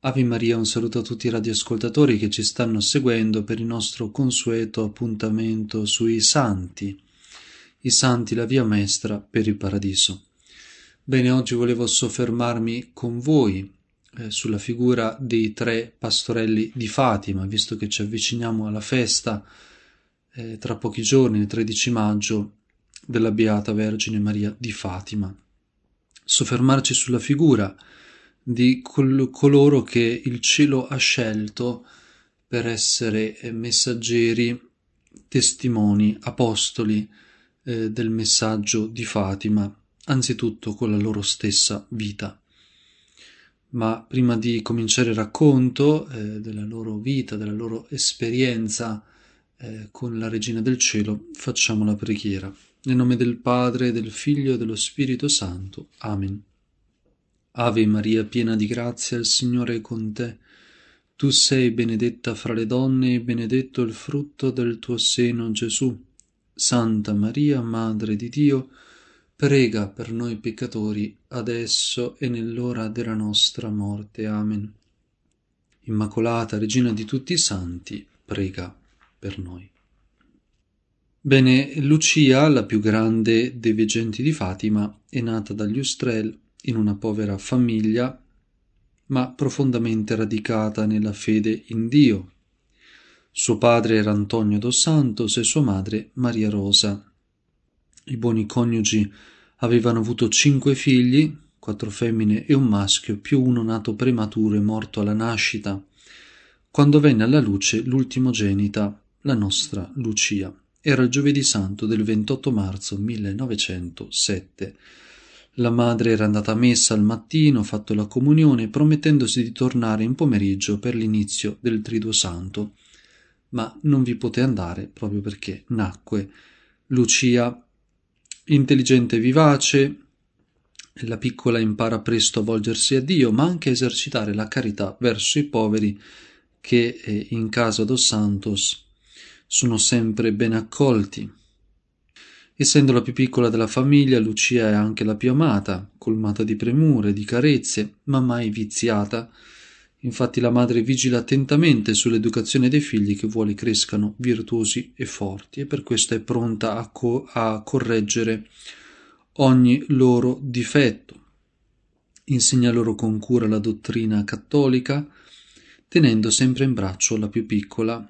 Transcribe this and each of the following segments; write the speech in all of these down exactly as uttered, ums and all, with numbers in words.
Ave Maria, un saluto a tutti i radioascoltatori che ci stanno seguendo per il nostro consueto appuntamento sui santi, i santi, la via maestra per il paradiso. Bene, oggi volevo soffermarmi con voi eh, sulla figura dei tre pastorelli di Fatima, visto che ci avviciniamo alla festa eh, tra pochi giorni, il tredici maggio, della Beata Vergine Maria di Fatima. Soffermarci sulla figura di col- coloro che il cielo ha scelto per essere eh, messaggeri, testimoni, apostoli eh, del messaggio di Fatima, anzitutto con la loro stessa vita. Ma prima di cominciare il racconto eh, della loro vita, della loro esperienza eh, con la Regina del Cielo, facciamo la preghiera. Nel nome del Padre, del Figlio e dello Spirito Santo. Amen. Ave Maria, piena di grazia, il Signore è con te. Tu sei benedetta fra le donne e benedetto il frutto del tuo seno, Gesù. Santa Maria, Madre di Dio, prega per noi peccatori, adesso e nell'ora della nostra morte. Amen. Immacolata, Regina di tutti i santi, prega per noi. Bene, Lucia, la più grande dei veggenti di Fatima, è nata dagli Ustrel in una povera famiglia, ma profondamente radicata nella fede in Dio. Suo padre era Antonio dos Santos e sua madre Maria Rosa. I buoni coniugi avevano avuto cinque figli, quattro femmine e un maschio, più uno nato prematuro e morto alla nascita, quando venne alla luce l'ultimogenita, la nostra Lucia. Era il giovedì santo del ventotto marzo millenovecentosette. La madre era andata a messa al mattino, fatto la comunione, promettendosi di tornare in pomeriggio per l'inizio del Triduo Santo, ma non vi poté andare proprio perché nacque Lucia. Intelligente e vivace, la piccola impara presto a volgersi a Dio, ma anche a esercitare la carità verso i poveri che eh, in casa dos Santos sono sempre ben accolti. Essendo la più piccola della famiglia, Lucia è anche la più amata, colmata di premure, di carezze, ma mai viziata. Infatti la madre vigila attentamente sull'educazione dei figli che vuole crescano virtuosi e forti, e per questo è pronta a, co- a correggere ogni loro difetto. Insegna loro con cura la dottrina cattolica, tenendo sempre in braccio la più piccola.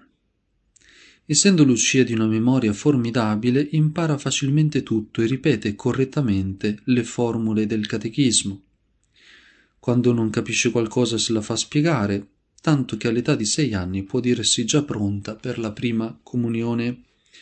Essendo Lucia di una memoria formidabile, impara facilmente tutto e ripete correttamente le formule del catechismo. Quando non capisce qualcosa se la fa spiegare, tanto che all'età di sei anni può dirsi già pronta per la prima comunione.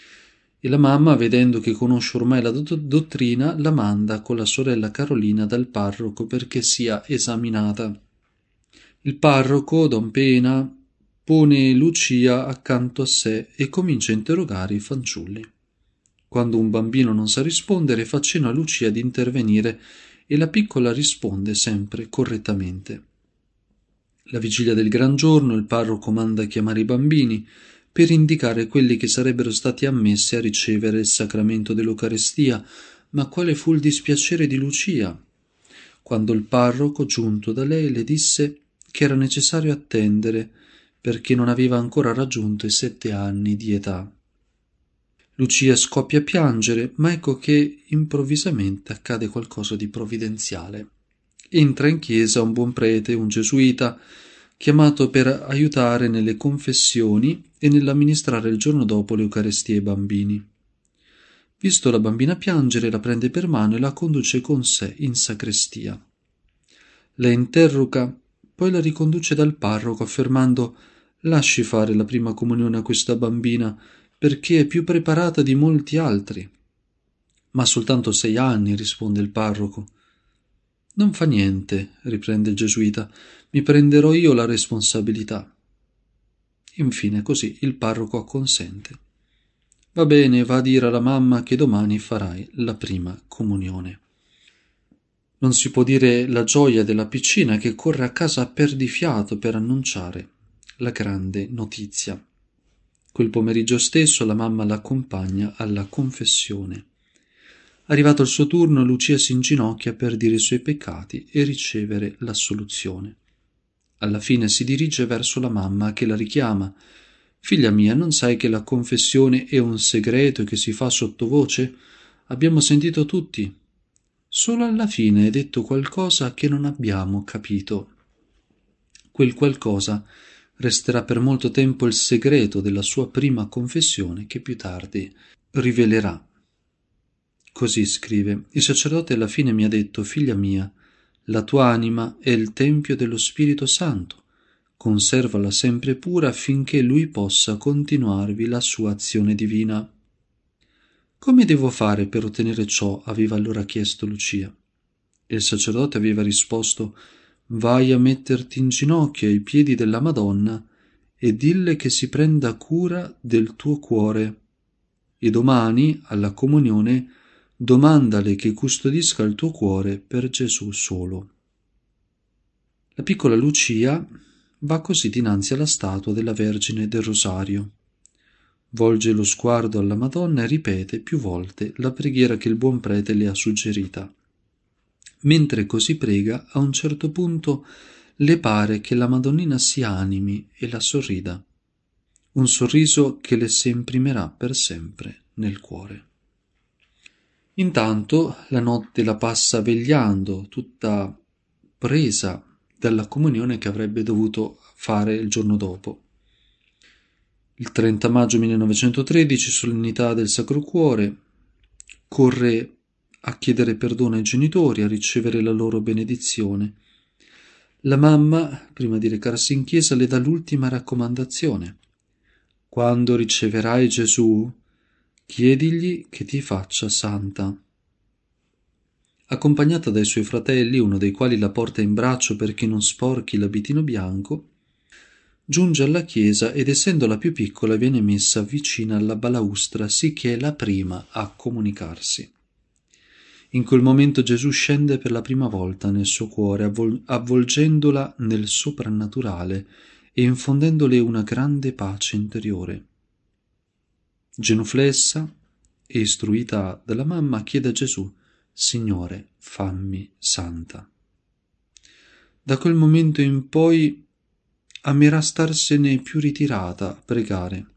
E la mamma, vedendo che conosce ormai la dott- dottrina, la manda con la sorella Carolina dal parroco perché sia esaminata. Il parroco, don Pena, pone Lucia accanto a sé e comincia a interrogare i fanciulli. Quando un bambino non sa rispondere, fa cenno a Lucia di intervenire e la piccola risponde sempre correttamente. La vigilia del gran giorno il parroco manda a chiamare i bambini per indicare quelli che sarebbero stati ammessi a ricevere il sacramento dell'Eucarestia, ma quale fu il dispiacere di Lucia quando il parroco, giunto da lei, le disse che era necessario attendere perché non aveva ancora raggiunto i sette anni di età. Lucia scoppia a piangere, ma ecco che improvvisamente accade qualcosa di provvidenziale. Entra in chiesa un buon prete, un gesuita, chiamato per aiutare nelle confessioni e nell'amministrare il giorno dopo l'Eucarestia ai bambini. Visto la bambina piangere, la prende per mano e la conduce con sé in sacrestia. La interroga, poi la riconduce dal parroco affermando: «Lasci fare la prima comunione a questa bambina, perché è più preparata di molti altri». «Ma soltanto sei anni», risponde il parroco. «Non fa niente», riprende il gesuita, «mi prenderò io la responsabilità». Infine così il parroco acconsente. «Va bene, va a dire alla mamma che domani farai la prima comunione». Non si può dire la gioia della piccina che corre a casa perdifiato per annunciare la grande notizia. Quel pomeriggio stesso la mamma l'accompagna alla confessione. Arrivato il suo turno, Lucia si inginocchia per dire i suoi peccati e ricevere l'assoluzione. Alla fine si dirige verso la mamma che la richiama. «Figlia mia, non sai che la confessione è un segreto che si fa sottovoce? Abbiamo sentito tutti. Solo alla fine hai detto qualcosa che non abbiamo capito. Quel qualcosa resterà per molto tempo il segreto della sua prima confessione che più tardi rivelerà». Così scrive: «Il sacerdote alla fine mi ha detto: figlia mia, la tua anima è il tempio dello Spirito Santo. Conservala sempre pura affinché lui possa continuarvi la sua azione divina». «Come devo fare per ottenere ciò?» aveva allora chiesto Lucia. E il sacerdote aveva risposto: «Vai a metterti in ginocchio ai piedi della Madonna e dille che si prenda cura del tuo cuore. E domani, alla comunione, domandale che custodisca il tuo cuore per Gesù solo». La piccola Lucia va così dinanzi alla statua della Vergine del Rosario. Volge lo sguardo alla Madonna e ripete più volte la preghiera che il buon prete le ha suggerita. Mentre così prega, a un certo punto le pare che la Madonnina si animi e la sorrida. Un sorriso che le si imprimerà per sempre nel cuore. Intanto la notte la passa vegliando, tutta presa dalla comunione che avrebbe dovuto fare il giorno dopo. Il trenta maggio millenovecentotredici, solennità del Sacro Cuore, corre a chiedere perdono ai genitori, a ricevere la loro benedizione. La mamma, prima di recarsi in chiesa, le dà l'ultima raccomandazione: «Quando riceverai Gesù, chiedigli che ti faccia santa». Accompagnata dai suoi fratelli, uno dei quali la porta in braccio perché non sporchi l'abitino bianco, giunge alla chiesa ed, essendo la più piccola, viene messa vicina alla balaustra, sicché è la prima a comunicarsi. In quel momento Gesù scende per la prima volta nel suo cuore, avvol- avvolgendola nel soprannaturale e infondendole una grande pace interiore. Genuflessa e istruita dalla mamma, chiede a Gesù: «Signore, fammi santa». Da quel momento in poi amerà starsene più ritirata a pregare.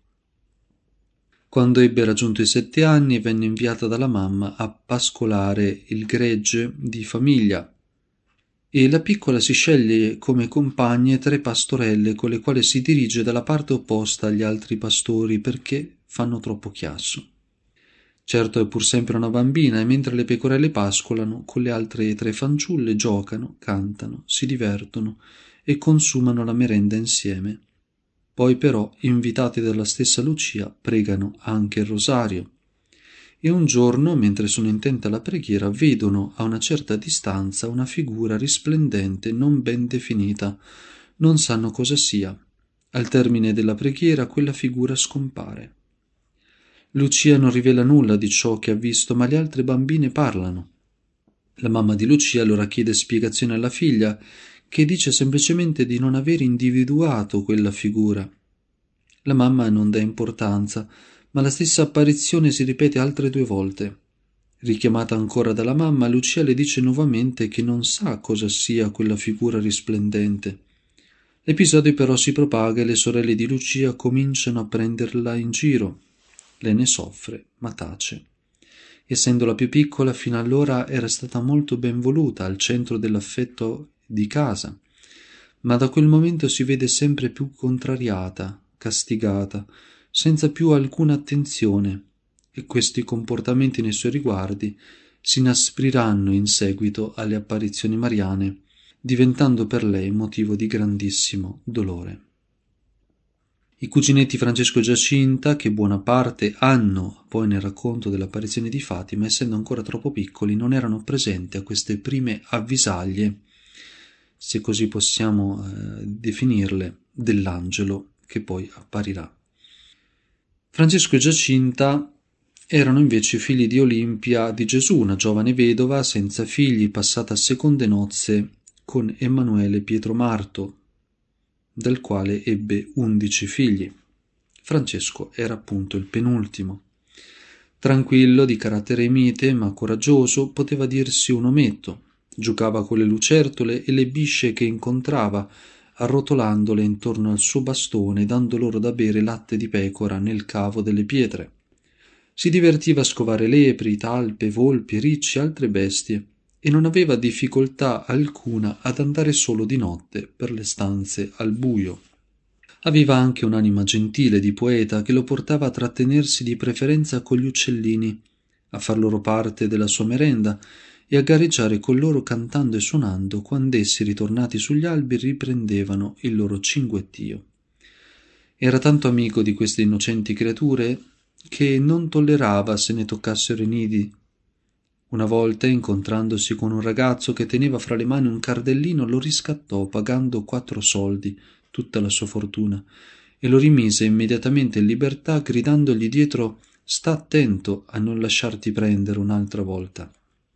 Quando ebbe raggiunto i sette anni, venne inviata dalla mamma a pascolare il gregge di famiglia, e la piccola si sceglie come compagne tre pastorelle con le quali si dirige dalla parte opposta agli altri pastori perché fanno troppo chiasso. Certo, è pur sempre una bambina, e mentre le pecorelle pascolano, con le altre tre fanciulle giocano, cantano, si divertono e consumano la merenda insieme. Poi però, invitati dalla stessa Lucia, pregano anche il rosario. E un giorno, mentre sono intente alla preghiera, vedono a una certa distanza una figura risplendente non ben definita. Non sanno cosa sia. Al termine della preghiera quella figura scompare. Lucia non rivela nulla di ciò che ha visto, ma le altre bambine parlano. La mamma di Lucia allora chiede spiegazione alla figlia, che dice semplicemente di non aver individuato quella figura. La mamma non dà importanza, ma la stessa apparizione si ripete altre due volte. Richiamata ancora dalla mamma, Lucia le dice nuovamente che non sa cosa sia quella figura risplendente. L'episodio però si propaga e le sorelle di Lucia cominciano a prenderla in giro. Lei ne soffre, ma tace. Essendo la più piccola, fino allora era stata molto ben voluta, al centro dell'affetto di casa, ma da quel momento si vede sempre più contrariata, castigata, senza più alcuna attenzione, e questi comportamenti nei suoi riguardi si inaspriranno in seguito alle apparizioni mariane, diventando per lei motivo di grandissimo dolore. I cuginetti Francesco e Giacinta, che buona parte hanno poi nel racconto dell'apparizione di Fatima, essendo ancora troppo piccoli, non erano presenti a queste prime avvisaglie, se così possiamo eh, definirle, dell'angelo che poi apparirà. Francesco e Giacinta erano invece figli di Olimpia di Gesù, una giovane vedova senza figli, passata a seconde nozze con Emanuele Pietro Marto, dal quale ebbe undici figli. Francesco era appunto il penultimo. Tranquillo, di carattere mite ma coraggioso, poteva dirsi un ometto. Giocava con le lucertole e le bisce che incontrava, arrotolandole intorno al suo bastone e dando loro da bere latte di pecora nel cavo delle pietre. Si divertiva a scovare lepri, talpe, volpi, ricci e altre bestie, e non aveva difficoltà alcuna ad andare solo di notte per le stanze al buio. Aveva anche un'anima gentile di poeta che lo portava a trattenersi di preferenza con gli uccellini, a far loro parte della sua merenda e a gareggiare con loro cantando e suonando quand'essi, ritornati sugli albi, riprendevano il loro cinguettio. Era tanto amico di queste innocenti creature che non tollerava se ne toccassero i nidi. Una volta, incontrandosi con un ragazzo che teneva fra le mani un cardellino, lo riscattò pagando quattro soldi, tutta la sua fortuna, e lo rimise immediatamente in libertà, gridandogli dietro: «Sta attento a non lasciarti prendere un'altra volta».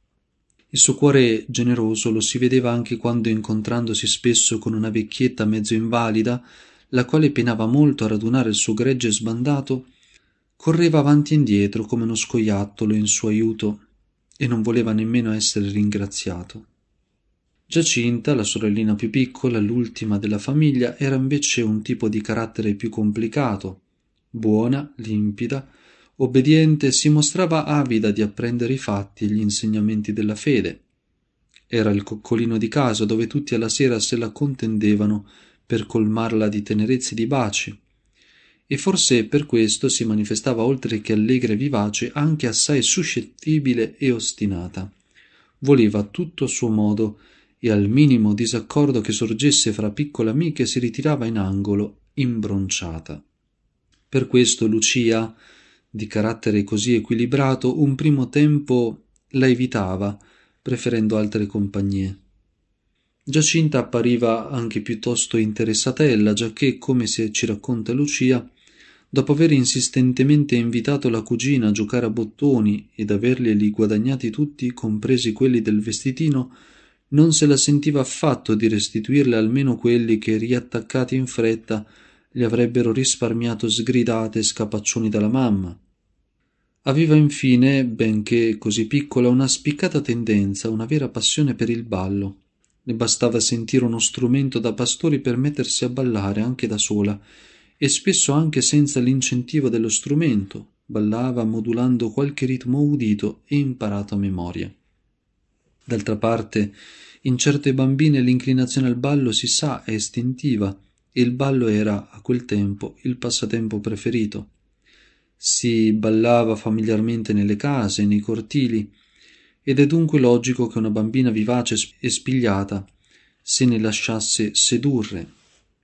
Il suo cuore generoso lo si vedeva anche quando, incontrandosi spesso con una vecchietta mezzo invalida, la quale penava molto a radunare il suo gregge sbandato, correva avanti e indietro come uno scoiattolo in suo aiuto e non voleva nemmeno essere ringraziato. Giacinta, la sorellina più piccola, l'ultima della famiglia, era invece un tipo di carattere più complicato. Buona, limpida, obbediente, si mostrava avida di apprendere i fatti e gli insegnamenti della fede. Era il coccolino di casa dove tutti alla sera se la contendevano per colmarla di tenerezze e di baci, e forse per questo si manifestava, oltre che allegra e vivace, anche assai suscettibile e ostinata. Voleva tutto a suo modo e al minimo disaccordo che sorgesse fra piccole amiche si ritirava in angolo, imbronciata. Per questo Lucia, di carattere così equilibrato, un primo tempo la evitava, preferendo altre compagnie. Giacinta appariva anche piuttosto interessatella, giacché, come se ci racconta Lucia, dopo aver insistentemente invitato la cugina a giocare a bottoni ed averglieli guadagnati tutti, compresi quelli del vestitino, non se la sentiva affatto di restituirle almeno quelli che, riattaccati in fretta, gli avrebbero risparmiato sgridate e scapaccioni dalla mamma. Aveva infine, benché così piccola, una spiccata tendenza, una vera passione per il ballo. Le bastava sentire uno strumento da pastori per mettersi a ballare anche da sola, e spesso anche senza l'incentivo dello strumento, ballava modulando qualche ritmo udito e imparato a memoria. D'altra parte, in certe bambine l'inclinazione al ballo, si sa, è istintiva, e il ballo era, a quel tempo, il passatempo preferito. Si ballava familiarmente nelle case, nei cortili, ed è dunque logico che una bambina vivace e spigliata se ne lasciasse sedurre.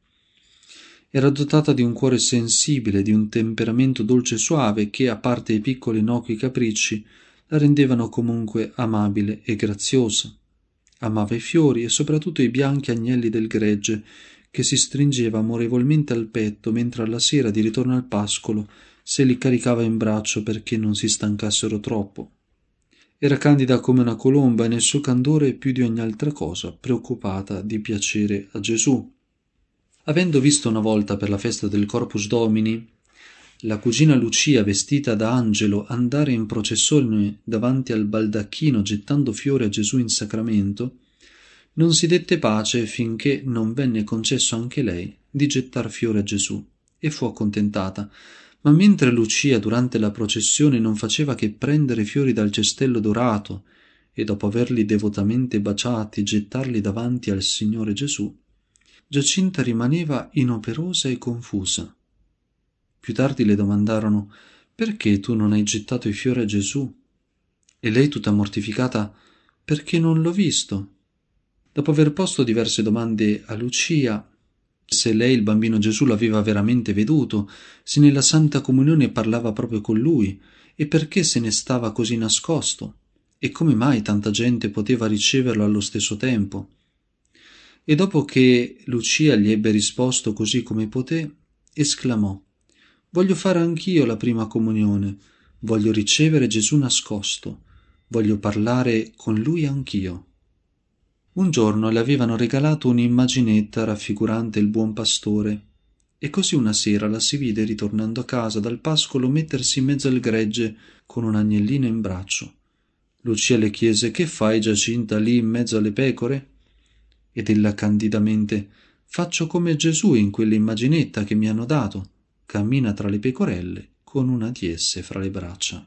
Era dotata di un cuore sensibile, di un temperamento dolce e suave che, a parte i piccoli innocui capricci, la rendevano comunque amabile e graziosa. Amava i fiori e soprattutto i bianchi agnelli del gregge, che si stringeva amorevolmente al petto, mentre alla sera, di ritorno al pascolo, se li caricava in braccio perché non si stancassero troppo. Era candida come una colomba e nel suo candore, più di ogni altra cosa, preoccupata di piacere a Gesù. Avendo visto una volta per la festa del Corpus Domini la cugina Lucia, vestita da angelo, andare in processione davanti al baldacchino gettando fiori a Gesù in sacramento, non si dette pace finché non venne concesso anche lei di gettar fiori a Gesù, e fu accontentata. Ma mentre Lucia durante la processione non faceva che prendere fiori dal cestello dorato e, dopo averli devotamente baciati, gettarli davanti al Signore Gesù, Giacinta rimaneva inoperosa e confusa. Più tardi le domandarono: «Perché tu non hai gettato i fiori a Gesù?» E lei, tutta mortificata: «Perché non l'ho visto». Dopo aver posto diverse domande a Lucia, se lei il bambino Gesù l'aveva veramente veduto, se nella Santa Comunione parlava proprio con lui, e perché se ne stava così nascosto, e come mai tanta gente poteva riceverlo allo stesso tempo. E dopo che Lucia gli ebbe risposto così come poté, esclamò: «Voglio fare anch'io la prima comunione, voglio ricevere Gesù nascosto, voglio parlare con lui anch'io». Un giorno le avevano regalato un'immaginetta raffigurante il buon pastore, e così una sera la si vide, ritornando a casa dal pascolo, mettersi in mezzo al gregge con un agnellino in braccio. Lucia le chiese: «Che fai, Giacinta, lì in mezzo alle pecore?» Ed ella candidamente: Faccio come Gesù in quell'immaginetta che mi hanno dato. Cammina tra le pecorelle con una di esse fra le braccia.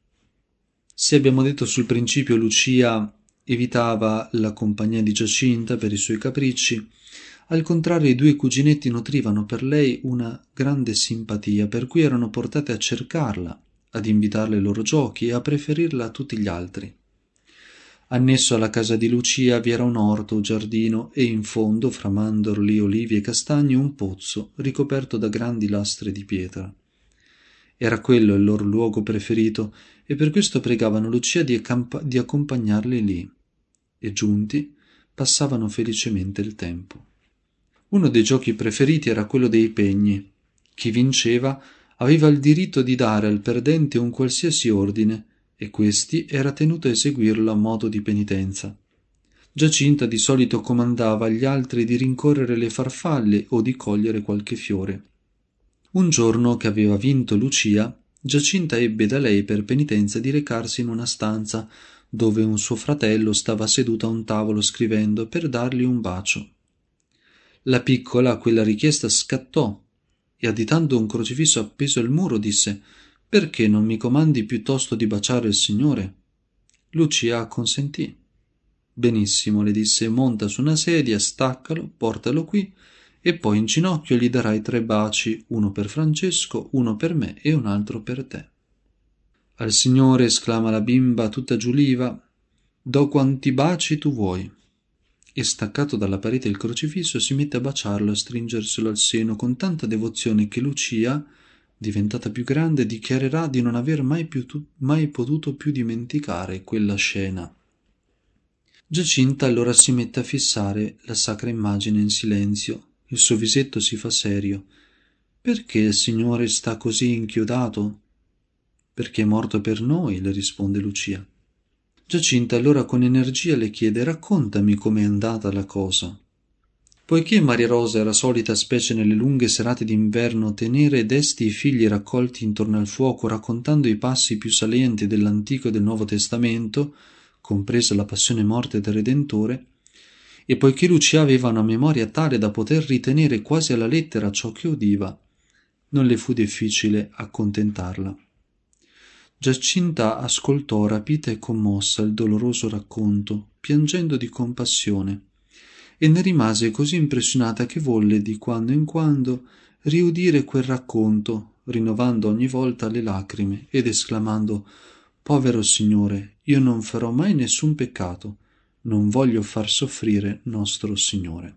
Se abbiamo detto sul principio Lucia evitava la compagnia di Giacinta per i suoi capricci, al contrario i due cuginetti nutrivano per lei una grande simpatia, per cui erano portate a cercarla, ad invitarla ai loro giochi e a preferirla a tutti gli altri. Annesso alla casa di Lucia vi era un orto o giardino e in fondo, fra mandorli, olivi e castagni, un pozzo ricoperto da grandi lastre di pietra. Era quello il loro luogo preferito e per questo pregavano Lucia di, accampa- di accompagnarli lì, e giunti passavano felicemente il tempo. Uno dei giochi preferiti era quello dei pegni. Chi vinceva aveva il diritto di dare al perdente un qualsiasi ordine e questi era tenuto a eseguirlo a modo di penitenza. Giacinta di solito comandava agli altri di rincorrere le farfalle o di cogliere qualche fiore. Un giorno che aveva vinto Lucia, Giacinta ebbe da lei per penitenza di recarsi in una stanza dove un suo fratello stava seduto a un tavolo scrivendo, per dargli un bacio. La piccola a quella richiesta scattò e, additando un crocifisso appeso al muro, disse: «Perché non mi comandi piuttosto di baciare il Signore?» Lucia acconsentì. «Benissimo», le disse, «monta su una sedia, staccalo, portalo qui e poi in ginocchio gli darai tre baci, uno per Francesco, uno per me e un altro per te». «Al Signore», esclama la bimba tutta giuliva, «do quanti baci tu vuoi». E staccato dalla parete il crocifisso si mette a baciarlo e a stringerselo al seno con tanta devozione che Lucia, diventata più grande, dichiarerà di non aver mai, più tu- mai potuto più dimenticare quella scena. Giacinta allora si mette a fissare la sacra immagine in silenzio. Il suo visetto si fa serio. «Perché il Signore sta così inchiodato?» «Perché è morto per noi», le risponde Lucia. Giacinta allora con energia le chiede: «Raccontami com'è andata la cosa». Poiché Maria Rosa era solita, specie nelle lunghe serate d'inverno, tenere desti i figli raccolti intorno al fuoco, raccontando i passi più salienti dell'Antico e del Nuovo Testamento, compresa la passione morte del Redentore, e poiché Lucia aveva una memoria tale da poter ritenere quasi alla lettera ciò che udiva, non le fu difficile accontentarla. Giacinta ascoltò rapita e commossa il doloroso racconto, piangendo di compassione, e ne rimase così impressionata che volle di quando in quando riudire quel racconto, rinnovando ogni volta le lacrime ed esclamando: «Povero Signore, io non farò mai nessun peccato, non voglio far soffrire nostro Signore».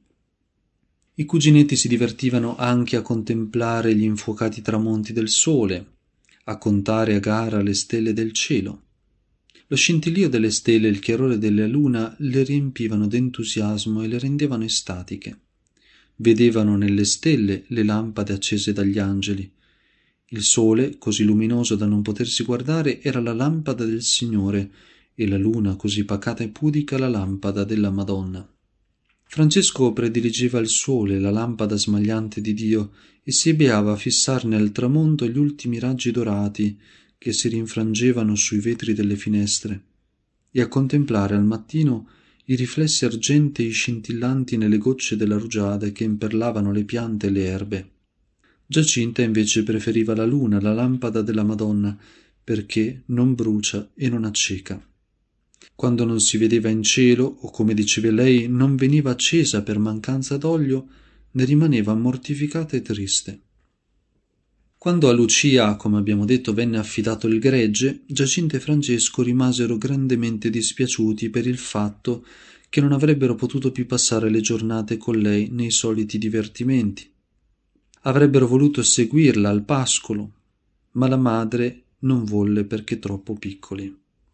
I cuginetti si divertivano anche a contemplare gli infuocati tramonti del sole, a contare a gara le stelle del cielo. Lo scintillio delle stelle e il chiarore della luna le riempivano d'entusiasmo e le rendevano estatiche. Vedevano nelle stelle le lampade accese dagli angeli. Il sole, così luminoso da non potersi guardare, era la lampada del Signore, e la luna, così pacata e pudica, la lampada della Madonna. Francesco prediligeva il sole, la lampada smagliante di Dio, e si beava a fissarne al tramonto gli ultimi raggi dorati che si rinfrangevano sui vetri delle finestre, e a contemplare al mattino i riflessi argentei scintillanti nelle gocce della rugiada che imperlavano le piante e le erbe. Giacinta invece preferiva la luna, la lampada della Madonna, perché non brucia e non acceca. Quando non si vedeva in cielo, o come diceva lei, non veniva accesa per mancanza d'olio, ne rimaneva mortificata e triste. Quando a Lucia, come abbiamo detto, venne affidato il gregge, Giacinta e Francesco rimasero grandemente dispiaciuti per il fatto che non avrebbero potuto più passare le giornate con lei nei soliti divertimenti. Avrebbero voluto seguirla al pascolo, ma la madre non volle perché troppo piccoli.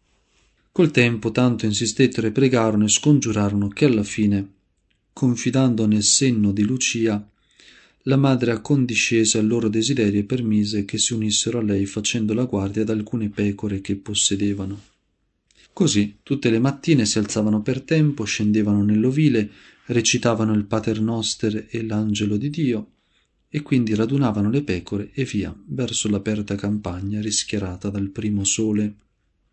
Col tempo tanto insistettero e pregarono e scongiurarono che alla fine, confidando nel senno di Lucia, la madre accondiscese al loro desiderio e permise che si unissero a lei facendo la guardia ad alcune pecore che possedevano. Così tutte le mattine si alzavano per tempo, scendevano nell'ovile, recitavano il Pater Noster e l'Angelo di Dio, e quindi radunavano le pecore e via verso l'aperta campagna rischiarata dal primo sole.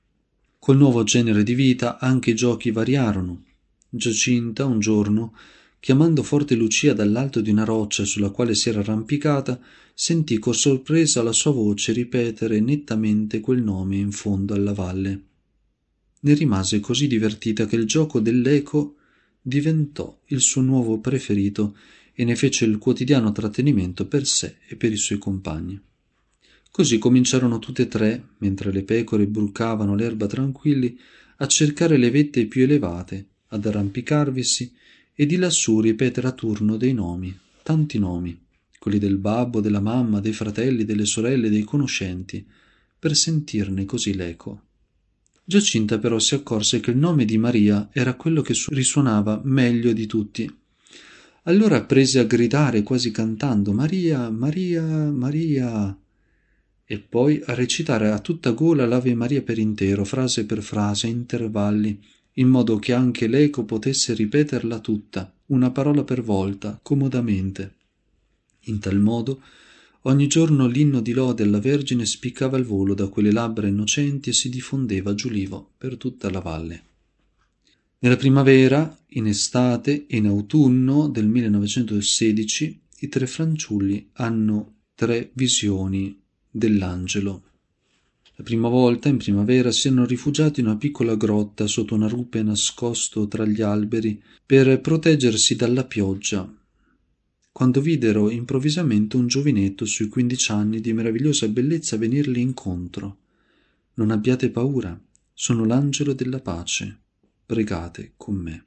Col nuovo genere di vita anche i giochi variarono. Giacinta un giorno, Chiamando forte Lucia dall'alto di una roccia sulla quale si era arrampicata, sentì con sorpresa la sua voce ripetere nettamente quel nome in fondo alla valle. Ne rimase così divertita che il gioco dell'eco diventò il suo nuovo preferito e ne fece il quotidiano trattenimento per sé e per i suoi compagni. Così cominciarono tutte e tre, mentre le pecore brucavano l'erba tranquilli, a cercare le vette più elevate, ad arrampicarvisi e di lassù ripetere a turno dei nomi, tanti nomi, quelli del babbo, della mamma, dei fratelli, delle sorelle, dei conoscenti, per sentirne così l'eco. Giacinta però si accorse che il nome di Maria era quello che risuonava meglio di tutti. Allora prese a gridare quasi cantando «Maria, Maria, Maria!» e poi a recitare a tutta gola l'Ave Maria per intero, frase per frase, a intervalli, in modo che anche l'eco potesse ripeterla tutta, una parola per volta, comodamente. In tal modo ogni giorno l'inno di lode alla Vergine spiccava al volo da quelle labbra innocenti e si diffondeva giulivo per tutta la valle. Nella primavera, in estate e in autunno del millenovecentosedici i tre fanciulli hanno tre visioni dell'angelo. La prima volta, in primavera, si erano rifugiati in una piccola grotta sotto una rupe nascosto tra gli alberi per proteggersi dalla pioggia, quando videro improvvisamente un giovinetto sui quindici anni di meravigliosa bellezza venirli incontro. «Non abbiate paura, sono l'angelo della pace, pregate con me».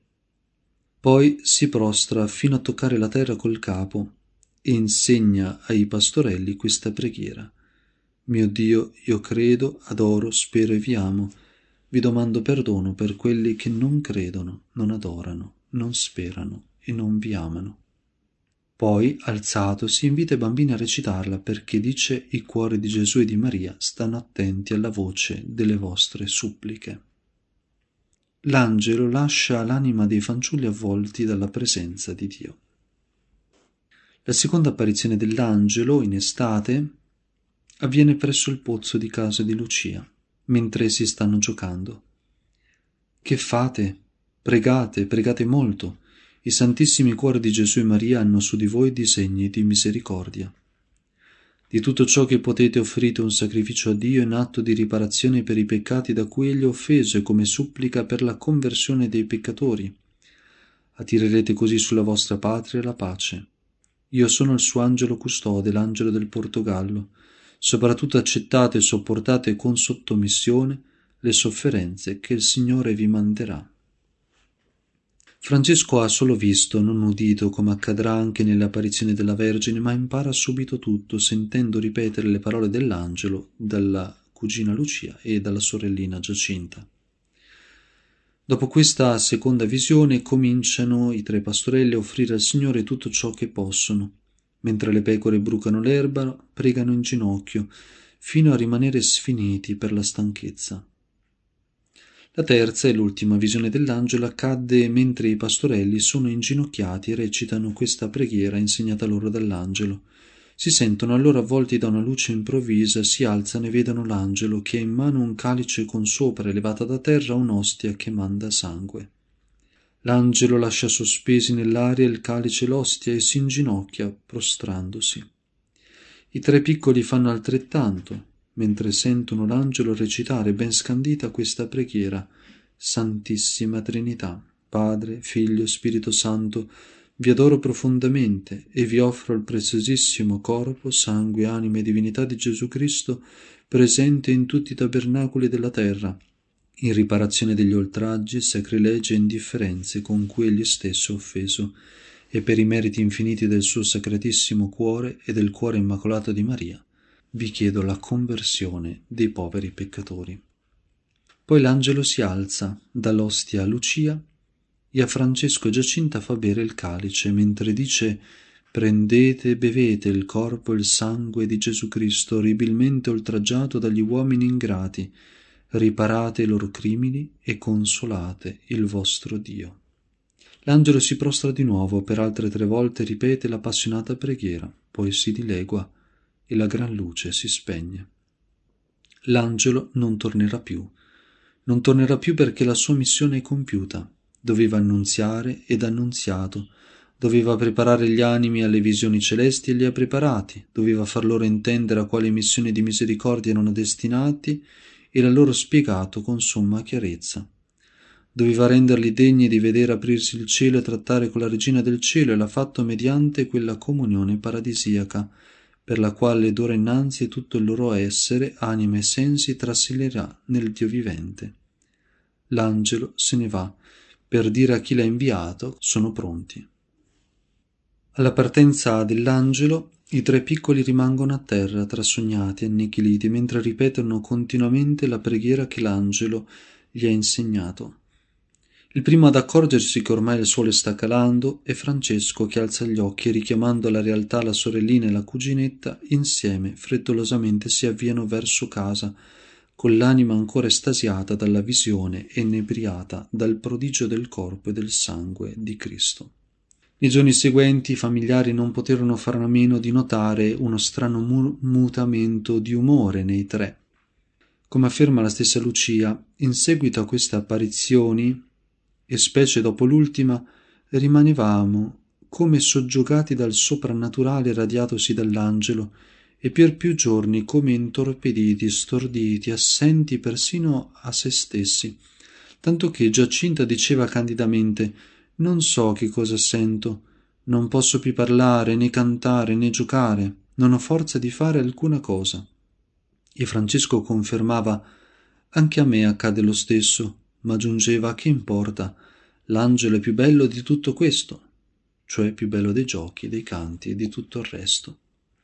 Poi si prostra fino a toccare la terra col capo e insegna ai pastorelli questa preghiera. «Mio Dio, io credo, adoro, spero e vi amo. Vi domando perdono per quelli che non credono, non adorano, non sperano e non vi amano». Poi, alzatosi, invita i bambini a recitarla perché dice i cuori di Gesù e di Maria stanno attenti alla voce delle vostre suppliche. L'angelo lascia l'anima dei fanciulli avvolti dalla presenza di Dio. La seconda apparizione dell'angelo, in estate, avviene presso il pozzo di casa di Lucia, mentre si stanno giocando. «Che fate? Pregate, pregate molto. I Santissimi Cuori di Gesù e Maria hanno su di voi disegni di misericordia. Di tutto ciò che potete offrite un sacrificio a Dio in atto di riparazione per i peccati da cui egli offese come supplica per la conversione dei peccatori. Attirerete così sulla vostra patria la pace. Io sono il suo angelo custode, l'angelo del Portogallo. Soprattutto accettate e sopportate con sottomissione le sofferenze che il Signore vi manderà». Francesco ha solo visto, non udito, come accadrà anche nelle apparizioni della Vergine, ma impara subito tutto, sentendo ripetere le parole dell'angelo dalla cugina Lucia e dalla sorellina Giacinta. Dopo questa seconda visione cominciano i tre pastorelli a offrire al Signore tutto ciò che possono. Mentre le pecore brucano l'erba, pregano in ginocchio, fino a rimanere sfiniti per la stanchezza. La terza e l'ultima visione dell'angelo accadde mentre i pastorelli sono inginocchiati e recitano questa preghiera insegnata loro dall'angelo. Si sentono allora avvolti da una luce improvvisa, si alzano e vedono l'angelo che ha in mano un calice con sopra elevata da terra un'ostia che manda sangue. L'angelo lascia sospesi nell'aria il calice e l'ostia e si inginocchia prostrandosi. I tre piccoli fanno altrettanto, mentre sentono l'angelo recitare ben scandita questa preghiera: «Santissima Trinità, Padre, Figlio, Spirito Santo, vi adoro profondamente e vi offro il preziosissimo corpo, sangue, anima e divinità di Gesù Cristo, presente in tutti i tabernacoli della terra, in riparazione degli oltraggi, sacrilegi e indifferenze con cui egli stesso è offeso, e per i meriti infiniti del suo sacratissimo cuore e del cuore immacolato di Maria, vi chiedo la conversione dei poveri peccatori». Poi l'angelo si alza, dà l'ostia a Lucia e a Francesco e Giacinta fa bere il calice, mentre dice: «Prendete e bevete il corpo e il sangue di Gesù Cristo, orribilmente oltraggiato dagli uomini ingrati, riparate i loro crimini e consolate il vostro Dio». L'angelo si prostra di nuovo, per altre tre volte ripete l'appassionata preghiera, poi si dilegua e la gran luce si spegne. L'angelo non tornerà più. Non tornerà più perché la sua missione è compiuta. Doveva annunziare ed annunziato, Doveva preparare gli animi alle visioni celesti e li ha preparati, doveva far loro intendere a quale missione di misericordia erano destinati e l'ha loro spiegato con somma chiarezza. Doveva renderli degni di vedere aprirsi il cielo e trattare con la Regina del Cielo, e l'ha fatto mediante quella comunione paradisiaca, per la quale d'ora innanzi tutto il loro essere, anima e sensi trassillerà nel Dio vivente. L'angelo se ne va, per dire a chi l'ha inviato: sono pronti. Alla partenza dell'angelo, i tre piccoli rimangono a terra, trasognati, annichiliti, mentre ripetono continuamente la preghiera che l'angelo gli ha insegnato. Il primo ad accorgersi che ormai il sole sta calando è Francesco, che alza gli occhi e, richiamando alla realtà la sorellina e la cuginetta, insieme frettolosamente si avviano verso casa, con l'anima ancora estasiata dalla visione e inebriata dal prodigio del corpo e del sangue di Cristo. Nei giorni seguenti i familiari non poterono fare a meno di notare uno strano mu- mutamento di umore nei tre. Come afferma la stessa Lucia, in seguito a queste apparizioni, e specie dopo l'ultima, rimanevamo come soggiogati dal soprannaturale radiatosi dall'angelo, e per più giorni come intorpiditi, storditi, assenti persino a se stessi, tanto che Giacinta diceva candidamente: «Non so che cosa sento, non posso più parlare, né cantare, né giocare, non ho forza di fare alcuna cosa». E Francesco confermava: «Anche a me accade lo stesso», ma aggiungeva: «Che importa? L'angelo è più bello di tutto questo», cioè più bello dei giochi, dei canti e di tutto il resto.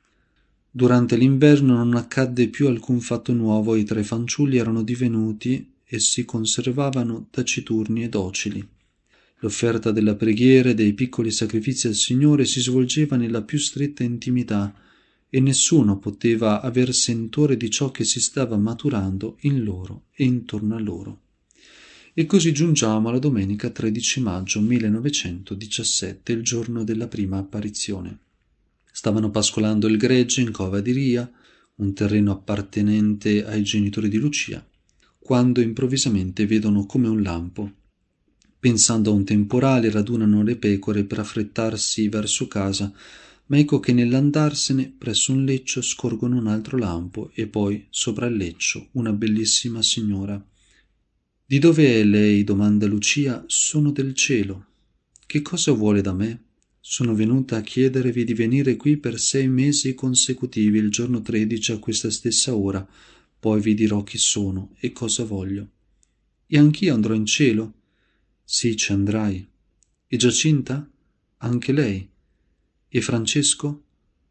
Durante l'inverno non accadde più alcun fatto nuovo, i tre fanciulli erano divenuti e si conservavano taciturni e docili. L'offerta della preghiera e dei piccoli sacrifici al Signore si svolgeva nella più stretta intimità, e nessuno poteva aver sentore di ciò che si stava maturando in loro e intorno a loro. E così giungiamo alla domenica tredici maggio millenovecentodiciassette, il giorno della prima apparizione. Stavano pascolando il gregge in Cova di Ria, un terreno appartenente ai genitori di Lucia, quando improvvisamente vedono come un lampo. Pensando a un temporale, radunano le pecore per affrettarsi verso casa, ma ecco che nell'andarsene presso un leccio scorgono un altro lampo e poi, sopra il leccio, una bellissima signora. «Di dove è lei?» domanda Lucia. «Sono del cielo». «Che cosa vuole da me?» «Sono venuta a chiedervi di venire qui per sei mesi consecutivi, il giorno tredici a questa stessa ora, poi vi dirò chi sono e cosa voglio». «E anch'io andrò in cielo?» «Sì, ci andrai». «E Giacinta?» «Anche lei». «E Francesco?»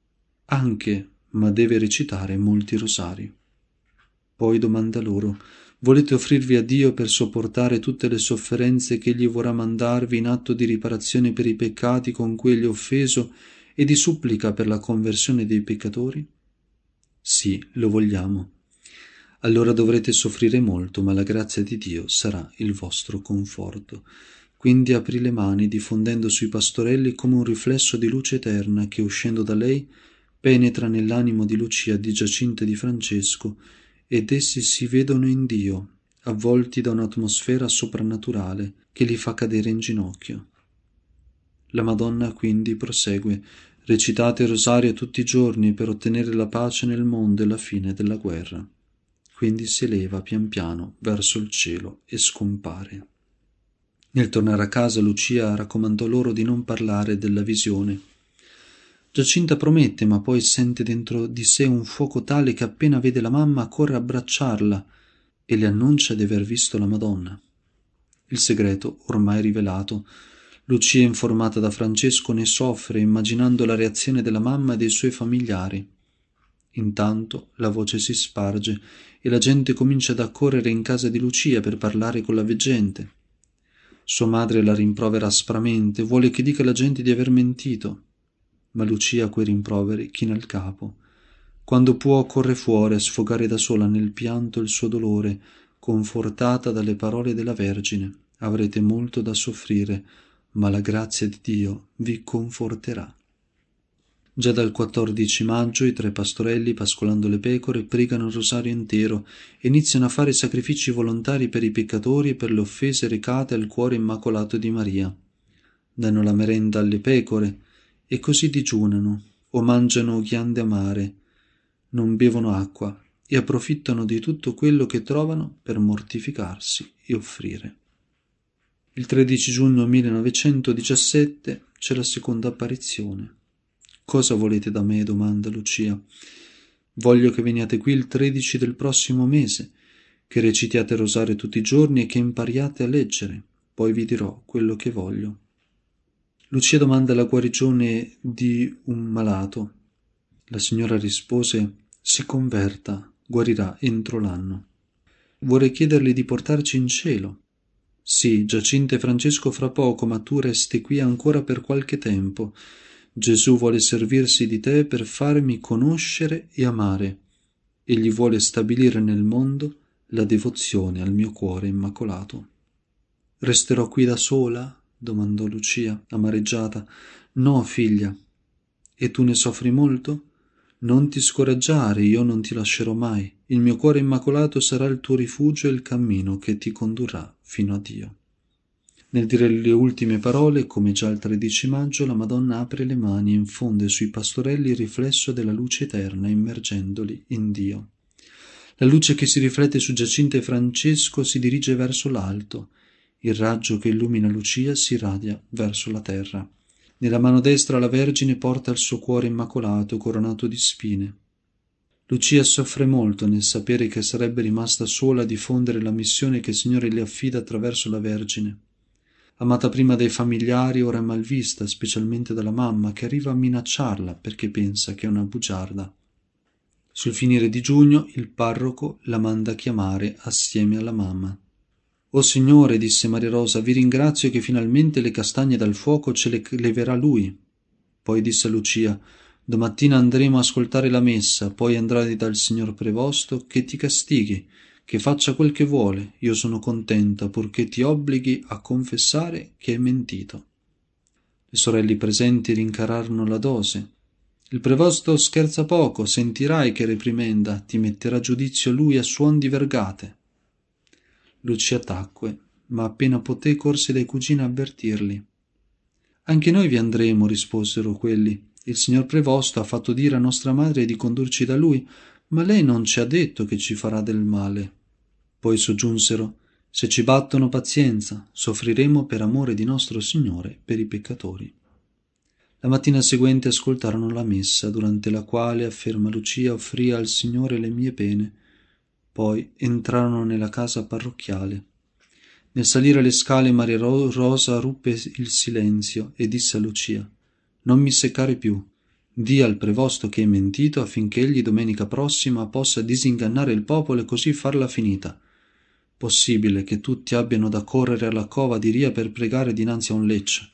«Anche, ma deve recitare molti rosari». Poi domanda loro: «Volete offrirvi a Dio per sopportare tutte le sofferenze che Egli vorrà mandarvi in atto di riparazione per i peccati con cui Egli è offeso e di supplica per la conversione dei peccatori?» «Sì, lo vogliamo». «Allora dovrete soffrire molto, ma la grazia di Dio sarà il vostro conforto». Quindi aprì le mani, diffondendo sui pastorelli come un riflesso di luce eterna che, uscendo da lei, penetra nell'animo di Lucia, di Giacinta e di Francesco, ed essi si vedono in Dio, avvolti da un'atmosfera soprannaturale che li fa cadere in ginocchio. La Madonna quindi prosegue: «Recitate il rosario tutti i giorni per ottenere la pace nel mondo e la fine della guerra». Quindi si eleva pian piano verso il cielo e scompare. Nel tornare a casa, Lucia raccomandò loro di non parlare della visione. Giacinta promette, ma poi sente dentro di sé un fuoco tale che appena vede la mamma corre a abbracciarla e le annuncia di aver visto la Madonna. Il segreto ormai rivelato, Lucia, informata da Francesco, ne soffre, immaginando la reazione della mamma e dei suoi familiari. Intanto la voce si sparge e la gente comincia ad accorrere in casa di Lucia per parlare con la veggente. Sua madre la rimprovera aspramente, vuole che dica alla gente di aver mentito, ma Lucia a quei rimproveri china il capo. Quando può corre fuori a sfogare da sola nel pianto il suo dolore, confortata dalle parole della Vergine. Avrete molto da soffrire, ma la grazia di Dio vi conforterà. Già dal quattordici maggio i tre pastorelli, pascolando le pecore, pregano il rosario intero e iniziano a fare sacrifici volontari per i peccatori e per le offese recate al cuore immacolato di Maria. danno la merenda alle pecore e così digiunano o mangiano ghiande amare, non bevono acqua e approfittano di tutto quello che trovano per mortificarsi e offrire. Il tredici giugno millenovecentodiciassette c'è la seconda apparizione. «Cosa volete da me?» domanda Lucia. «Voglio che veniate qui il tredici del prossimo mese, che recitiate il rosario tutti i giorni e che impariate a leggere. Poi vi dirò quello che voglio». Lucia domanda la guarigione di un malato. La signora rispose: «Si converta, guarirà entro l'anno». Vorrei chiederle di portarci in cielo. «Sì, Giacinta e Francesco fra poco, ma tu resti qui ancora per qualche tempo. Gesù vuole servirsi di te per farmi conoscere e amare. Egli vuole stabilire nel mondo la devozione al mio cuore immacolato». «Resterò qui da sola?» domandò Lucia, amareggiata. «No, figlia». «E tu ne soffri molto?» «Non ti scoraggiare, io non ti lascerò mai. Il mio cuore immacolato sarà il tuo rifugio e il cammino che ti condurrà fino a Dio». Nel dire le ultime parole, come già il tredici maggio, la Madonna apre le mani e infonde sui pastorelli il riflesso della luce eterna, immergendoli in Dio. La luce che si riflette su Giacinta e Francesco si dirige verso l'alto. Il raggio che illumina Lucia si radia verso la terra. Nella mano destra la Vergine porta il suo cuore immacolato, coronato di spine. Lucia soffre molto nel sapere che sarebbe rimasta sola a diffondere la missione che il Signore le affida attraverso la Vergine. Amata prima dai familiari, ora è malvista, specialmente dalla mamma, che arriva a minacciarla perché pensa che è una bugiarda. Sul finire di giugno il parroco la manda a chiamare assieme alla mamma. «O Signore», disse Maria Rosa, «vi ringrazio che finalmente le castagne dal fuoco ce le leverà lui». Poi disse a Lucia: «Domattina andremo a ascoltare la messa, poi andrai dal signor prevosto che ti castighi, che faccia quel che vuole, io sono contenta, purché ti obblighi a confessare che hai mentito». Le sorelle presenti rincararono la dose. «Il prevosto scherza poco, sentirai che reprimenda, ti metterà a giudizio lui a suon di vergate». Lucia tacque, ma appena poté corse dai cugini a avvertirli. «Anche noi vi andremo», risposero quelli. «Il signor prevosto ha fatto dire a nostra madre di condurci da lui, ma lei non ci ha detto che ci farà del male». Poi soggiunsero: «Se ci battono, pazienza, soffriremo per amore di nostro Signore per i peccatori». La mattina seguente ascoltarono la messa, durante la quale, afferma Lucia, offrì al Signore le mie pene. Poi entrarono nella casa parrocchiale. Nel salire le scale Maria Rosa ruppe il silenzio e disse a Lucia: «Non mi seccare più. Dì al prevosto che hai mentito affinché egli domenica prossima possa disingannare il popolo e così farla finita. Possibile che tutti abbiano da correre alla cova di Ria per pregare dinanzi a un leccio».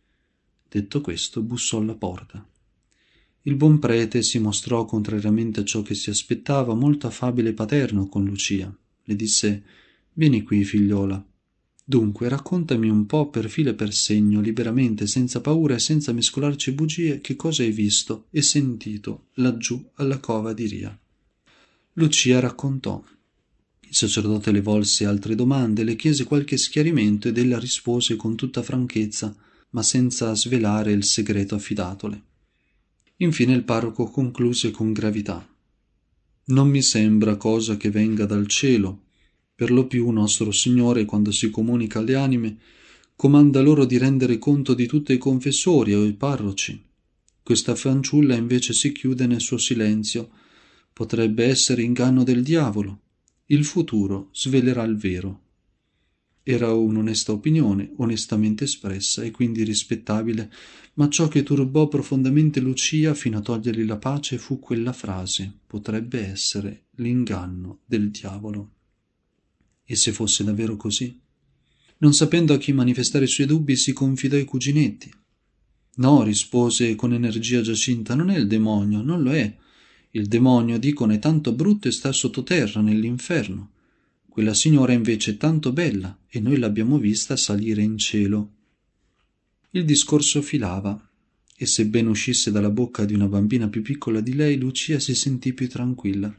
Detto questo, bussò alla porta. Il buon prete si mostrò, contrariamente a ciò che si aspettava, molto affabile e paterno con Lucia. Le disse: «Vieni qui, figliola. Dunque, raccontami un po' per filo e per segno, liberamente, senza paura e senza mescolarci bugie, che cosa hai visto e sentito laggiù alla cova di Ria». Lucia raccontò. Il sacerdote le volse altre domande, le chiese qualche schiarimento ed ella rispose con tutta franchezza, ma senza svelare il segreto affidatole. Infine il parroco concluse con gravità: «Non mi sembra cosa che venga dal cielo. Per lo più nostro Signore, quando si comunica alle anime, comanda loro di rendere conto di tutto ai confessori o ai parroci. Questa fanciulla invece si chiude nel suo silenzio. Potrebbe essere inganno del diavolo. Il futuro svelerà il vero». Era un'onesta opinione, onestamente espressa e quindi rispettabile, ma ciò che turbò profondamente Lucia fino a togliergli la pace fu quella frase: «Potrebbe essere l'inganno del diavolo». E se fosse davvero così? Non sapendo a chi manifestare i suoi dubbi, si confidò ai cuginetti. «No», rispose con energia Giacinta, «non è il demonio, non lo è. Il demonio, dicono, è tanto brutto e sta sottoterra, nell'inferno. Quella signora invece è tanto bella e noi l'abbiamo vista salire in cielo». Il discorso filava e, sebbene uscisse dalla bocca di una bambina più piccola di lei, Lucia si sentì più tranquilla.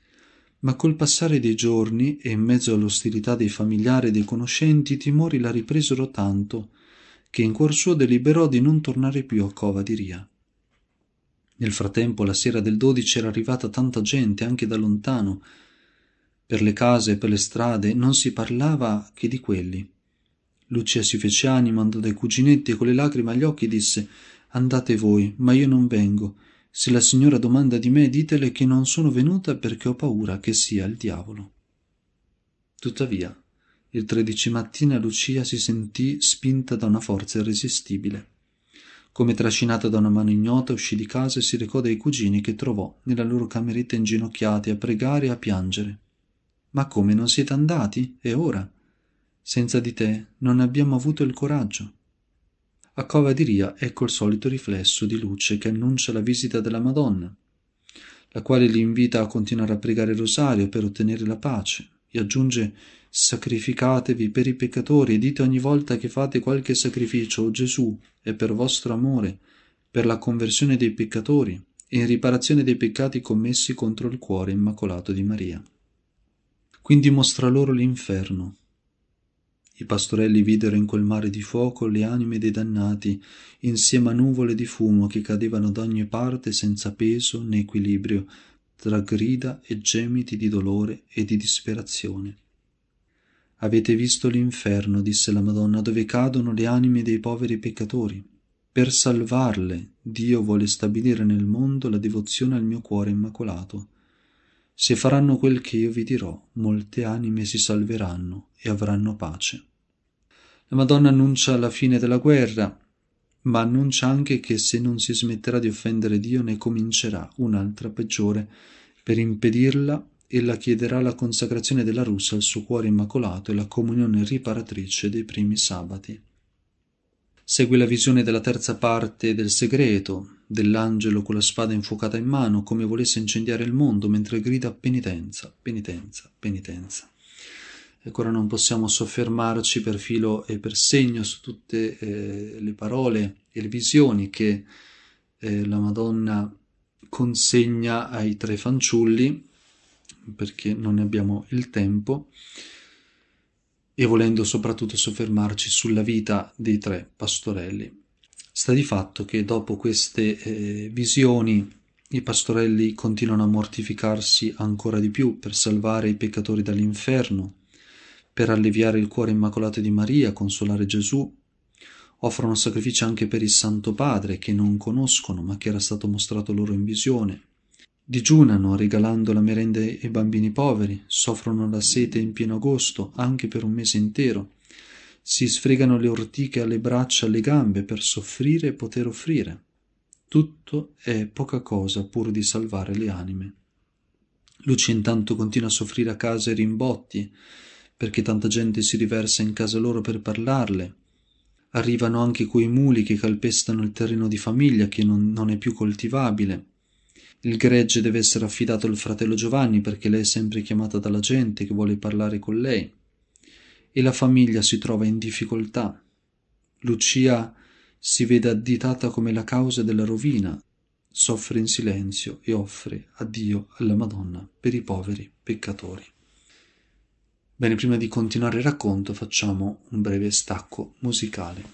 Ma col passare dei giorni e in mezzo all'ostilità dei familiari e dei conoscenti, i timori la ripresero tanto che in cuor suo deliberò di non tornare più a Cova di Ria. Nel frattempo, la sera del dodici era arrivata tanta gente, anche da lontano. Per le case e per le strade non si parlava che di quelli. Lucia si fece animo, andò dai cuginetti e con le lacrime agli occhi disse: «Andate voi, ma io non vengo. Se la signora domanda di me, ditele che non sono venuta perché ho paura che sia il diavolo». Tuttavia, il tredici mattina Lucia si sentì spinta da una forza irresistibile. Come trascinata da una mano ignota, uscì di casa e si recò dai cugini, che trovò nella loro cameretta inginocchiati a pregare e a piangere. «Ma come, non siete andati? E ora? Senza di te non abbiamo avuto il coraggio». A Cova di Ria ecco il solito riflesso di luce che annuncia la visita della Madonna, la quale li invita a continuare a pregare il rosario per ottenere la pace, e aggiunge: «Sacrificatevi per i peccatori e dite ogni volta che fate qualche sacrificio: o Gesù, è per vostro amore, per la conversione dei peccatori e in riparazione dei peccati commessi contro il cuore immacolato di Maria». Quindi mostra loro l'inferno. I pastorelli videro in quel mare di fuoco le anime dei dannati, insieme a nuvole di fumo che cadevano da ogni parte senza peso né equilibrio, tra grida e gemiti di dolore e di disperazione. «Avete visto l'inferno», disse la Madonna, «dove cadono le anime dei poveri peccatori. Per salvarle Dio vuole stabilire nel mondo la devozione al mio cuore immacolato. Se faranno quel che io vi dirò, molte anime si salveranno e avranno pace». La Madonna annuncia la fine della guerra, ma annuncia anche che se non si smetterà di offendere Dio ne comincerà un'altra peggiore. Per impedirla, ella chiederà la consacrazione della Russia al suo cuore immacolato e la comunione riparatrice dei primi sabati. Segue la visione della terza parte del segreto, dell'angelo con la spada infuocata in mano, come volesse incendiare il mondo, mentre grida: «Penitenza, penitenza, penitenza». Ecco, ora non possiamo soffermarci per filo e per segno su tutte eh, le parole e le visioni che eh, la Madonna consegna ai tre fanciulli, perché non ne abbiamo il tempo, e volendo soprattutto soffermarci sulla vita dei tre pastorelli. Sta di fatto che dopo queste eh, visioni i pastorelli continuano a mortificarsi ancora di più per salvare i peccatori dall'inferno, per alleviare il cuore immacolato di Maria, consolare Gesù. Offrono sacrifici anche per il Santo Padre, che non conoscono ma che era stato mostrato loro in visione. Digiunano regalando la merenda ai bambini poveri, soffrono la sete in pieno agosto anche per un mese intero, si sfregano le ortiche alle braccia e alle gambe per soffrire e poter offrire. Tutto è poca cosa pur di salvare le anime. Lucia intanto continua a soffrire a casa i rimbotti, perché tanta gente si riversa in casa loro per parlarle. Arrivano anche quei muli che calpestano il terreno di famiglia, che non, non è più coltivabile. Il gregge deve essere affidato al fratello Giovanni, perché lei è sempre chiamata dalla gente che vuole parlare con lei. E la famiglia si trova in difficoltà. Lucia si vede additata come la causa della rovina, soffre in silenzio e offre a Dio, alla Madonna, per i poveri peccatori. Bene, prima di continuare il racconto facciamo un breve stacco musicale.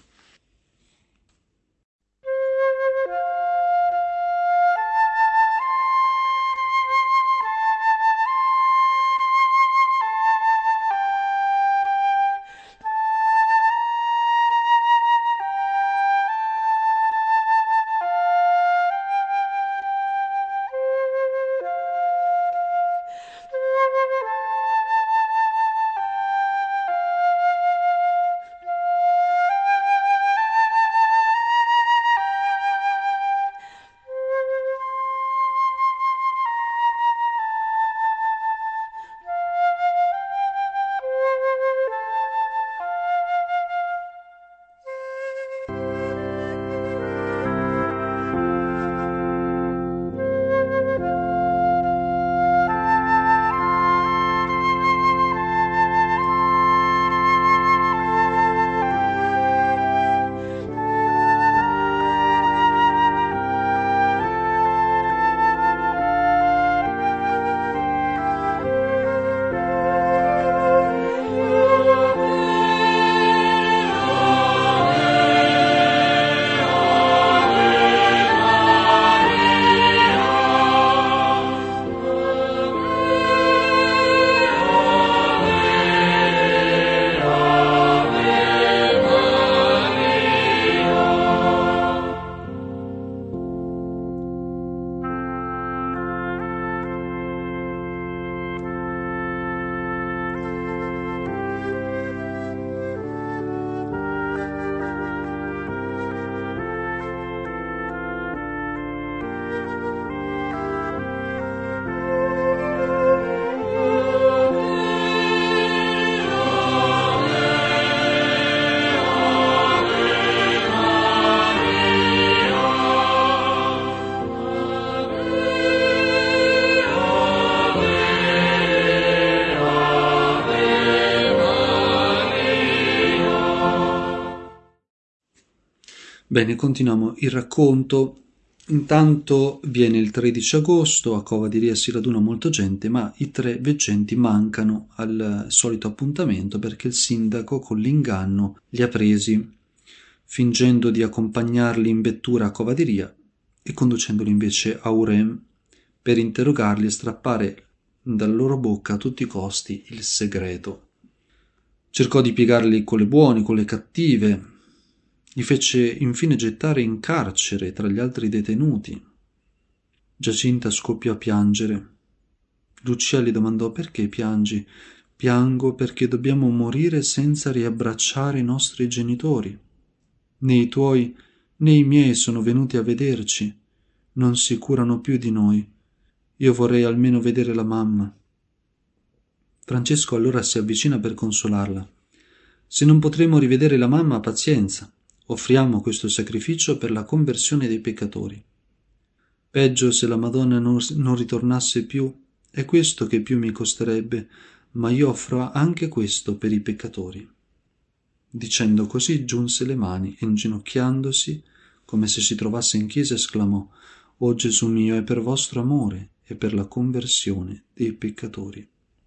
Bene, continuiamo il racconto. Intanto viene il tredici agosto, a Cova di Ria si raduna molta gente, ma i tre veggenti mancano al solito appuntamento perché il sindaco con l'inganno li ha presi, fingendo di accompagnarli in vettura a Cova di Ria e conducendoli invece a Urem per interrogarli e strappare dalla loro bocca a tutti i costi il segreto. Cercò di piegarli con le buone, con le cattive. Li fece infine gettare in carcere tra gli altri detenuti. Giacinta scoppiò a piangere. Lucia gli domandò: perché piangi? Piango perché dobbiamo morire senza riabbracciare i nostri genitori. Né i tuoi né i miei sono venuti a vederci. Non si curano più di noi. Io vorrei almeno vedere la mamma. Francesco allora si avvicina per consolarla. Se non potremo rivedere la mamma, pazienza. Offriamo questo sacrificio per la conversione dei peccatori. Peggio se la Madonna non, non ritornasse più, è questo che più mi costerebbe, ma io offro anche questo per i peccatori. Dicendo così giunse le mani e inginocchiandosi, come se si trovasse in chiesa, esclamò: «O Gesù mio, è per vostro amore e per la conversione dei peccatori».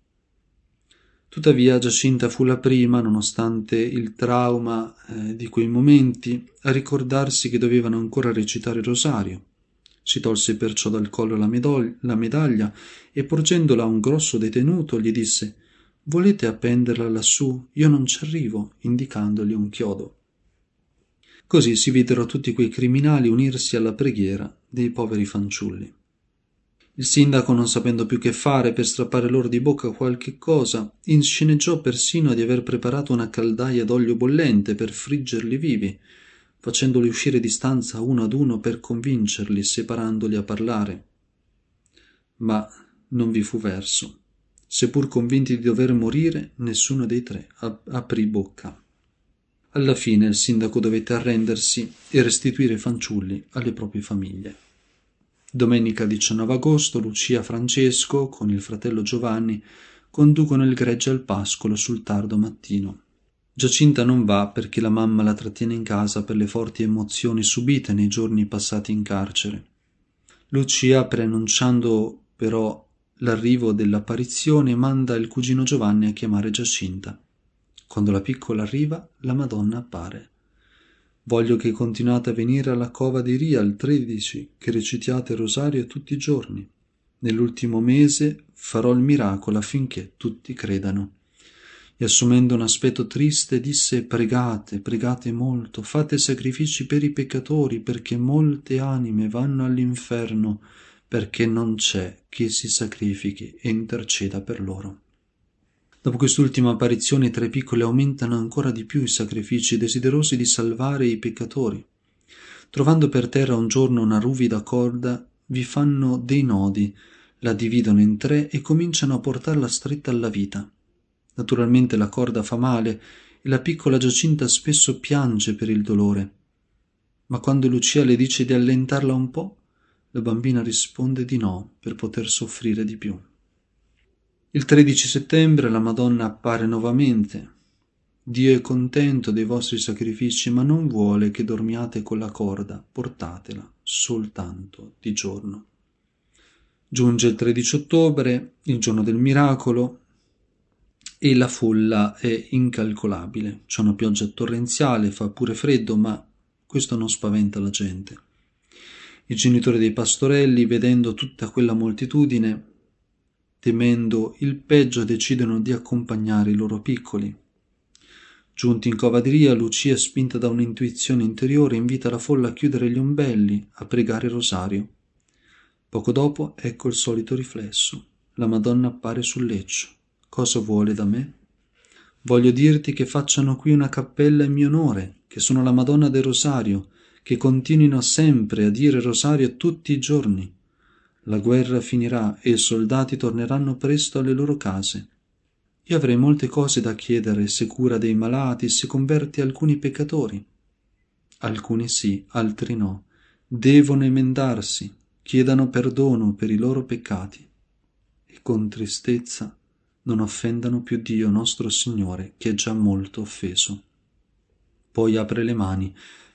Tuttavia Giacinta fu la prima, nonostante il trauma eh, di quei momenti, a ricordarsi che dovevano ancora recitare il rosario. Si tolse perciò dal collo la, medoglia, la medaglia e, porgendola a un grosso detenuto, gli disse: «Volete appenderla lassù? Io non ci arrivo», indicandogli un chiodo. Così si videro tutti quei criminali unirsi alla preghiera dei poveri fanciulli. Il sindaco, non sapendo più che fare per strappare loro di bocca qualche cosa, insceneggiò persino di aver preparato una caldaia d'olio bollente per friggerli vivi, facendoli uscire di stanza uno ad uno per convincerli, separandoli a parlare. Ma non vi fu verso. Seppur convinti di dover morire, nessuno dei tre ap- aprì bocca. Alla fine il sindaco dovette arrendersi e restituire i fanciulli alle proprie famiglie. Domenica diciannove agosto Lucia e Francesco, con il fratello Giovanni, conducono il gregge al pascolo sul tardo mattino. Giacinta non va perché la mamma la trattiene in casa per le forti emozioni subite nei giorni passati in carcere. Lucia, preannunciando però l'arrivo dell'apparizione, manda il cugino Giovanni a chiamare Giacinta. Quando la piccola arriva, la Madonna appare. «Voglio che continuate a venire alla Cova di Ria il tredici, che recitiate il rosario tutti i giorni. Nell'ultimo mese farò il miracolo affinché tutti credano». E assumendo un aspetto triste disse: «Pregate, pregate molto, fate sacrifici per i peccatori, perché molte anime vanno all'inferno, perché non c'è chi si sacrifichi e interceda per loro». Dopo quest'ultima apparizione i tre piccoli aumentano ancora di più i sacrifici, desiderosi di salvare i peccatori. Trovando per terra un giorno una ruvida corda, vi fanno dei nodi, la dividono in tre e cominciano a portarla stretta alla vita. Naturalmente la corda fa male e la piccola Giacinta spesso piange per il dolore. Ma quando Lucia le dice di allentarla un po', la bambina risponde di no per poter soffrire di più. Il tredici settembre la Madonna appare nuovamente. «Dio è contento dei vostri sacrifici, ma non vuole che dormiate con la corda, portatela soltanto di giorno». Giunge il tredici ottobre, il giorno del miracolo, e la folla è incalcolabile. C'è una pioggia torrenziale, fa pure freddo, ma questo non spaventa la gente. I genitori dei pastorelli, vedendo tutta quella moltitudine, temendo il peggio, decidono di accompagnare i loro piccoli. Giunti in Cova di Ria, Lucia, spinta da un'intuizione interiore, invita la folla a chiudere gli ombelli, a pregare il rosario. Poco dopo, ecco il solito riflesso. La Madonna appare sul leccio. «Cosa vuole da me?» «Voglio dirti che facciano qui una cappella in mio onore, che sono la Madonna del Rosario, che continuino sempre a dire rosario tutti i giorni. La guerra finirà e i soldati torneranno presto alle loro case. Io avrei molte cose da chiedere se cura dei malati, se converte alcuni peccatori. Alcuni sì, altri no. Devono emendarsi, chiedano perdono per i loro peccati e con tristezza non offendano più Dio nostro Signore, che è già molto offeso». Poi apre le mani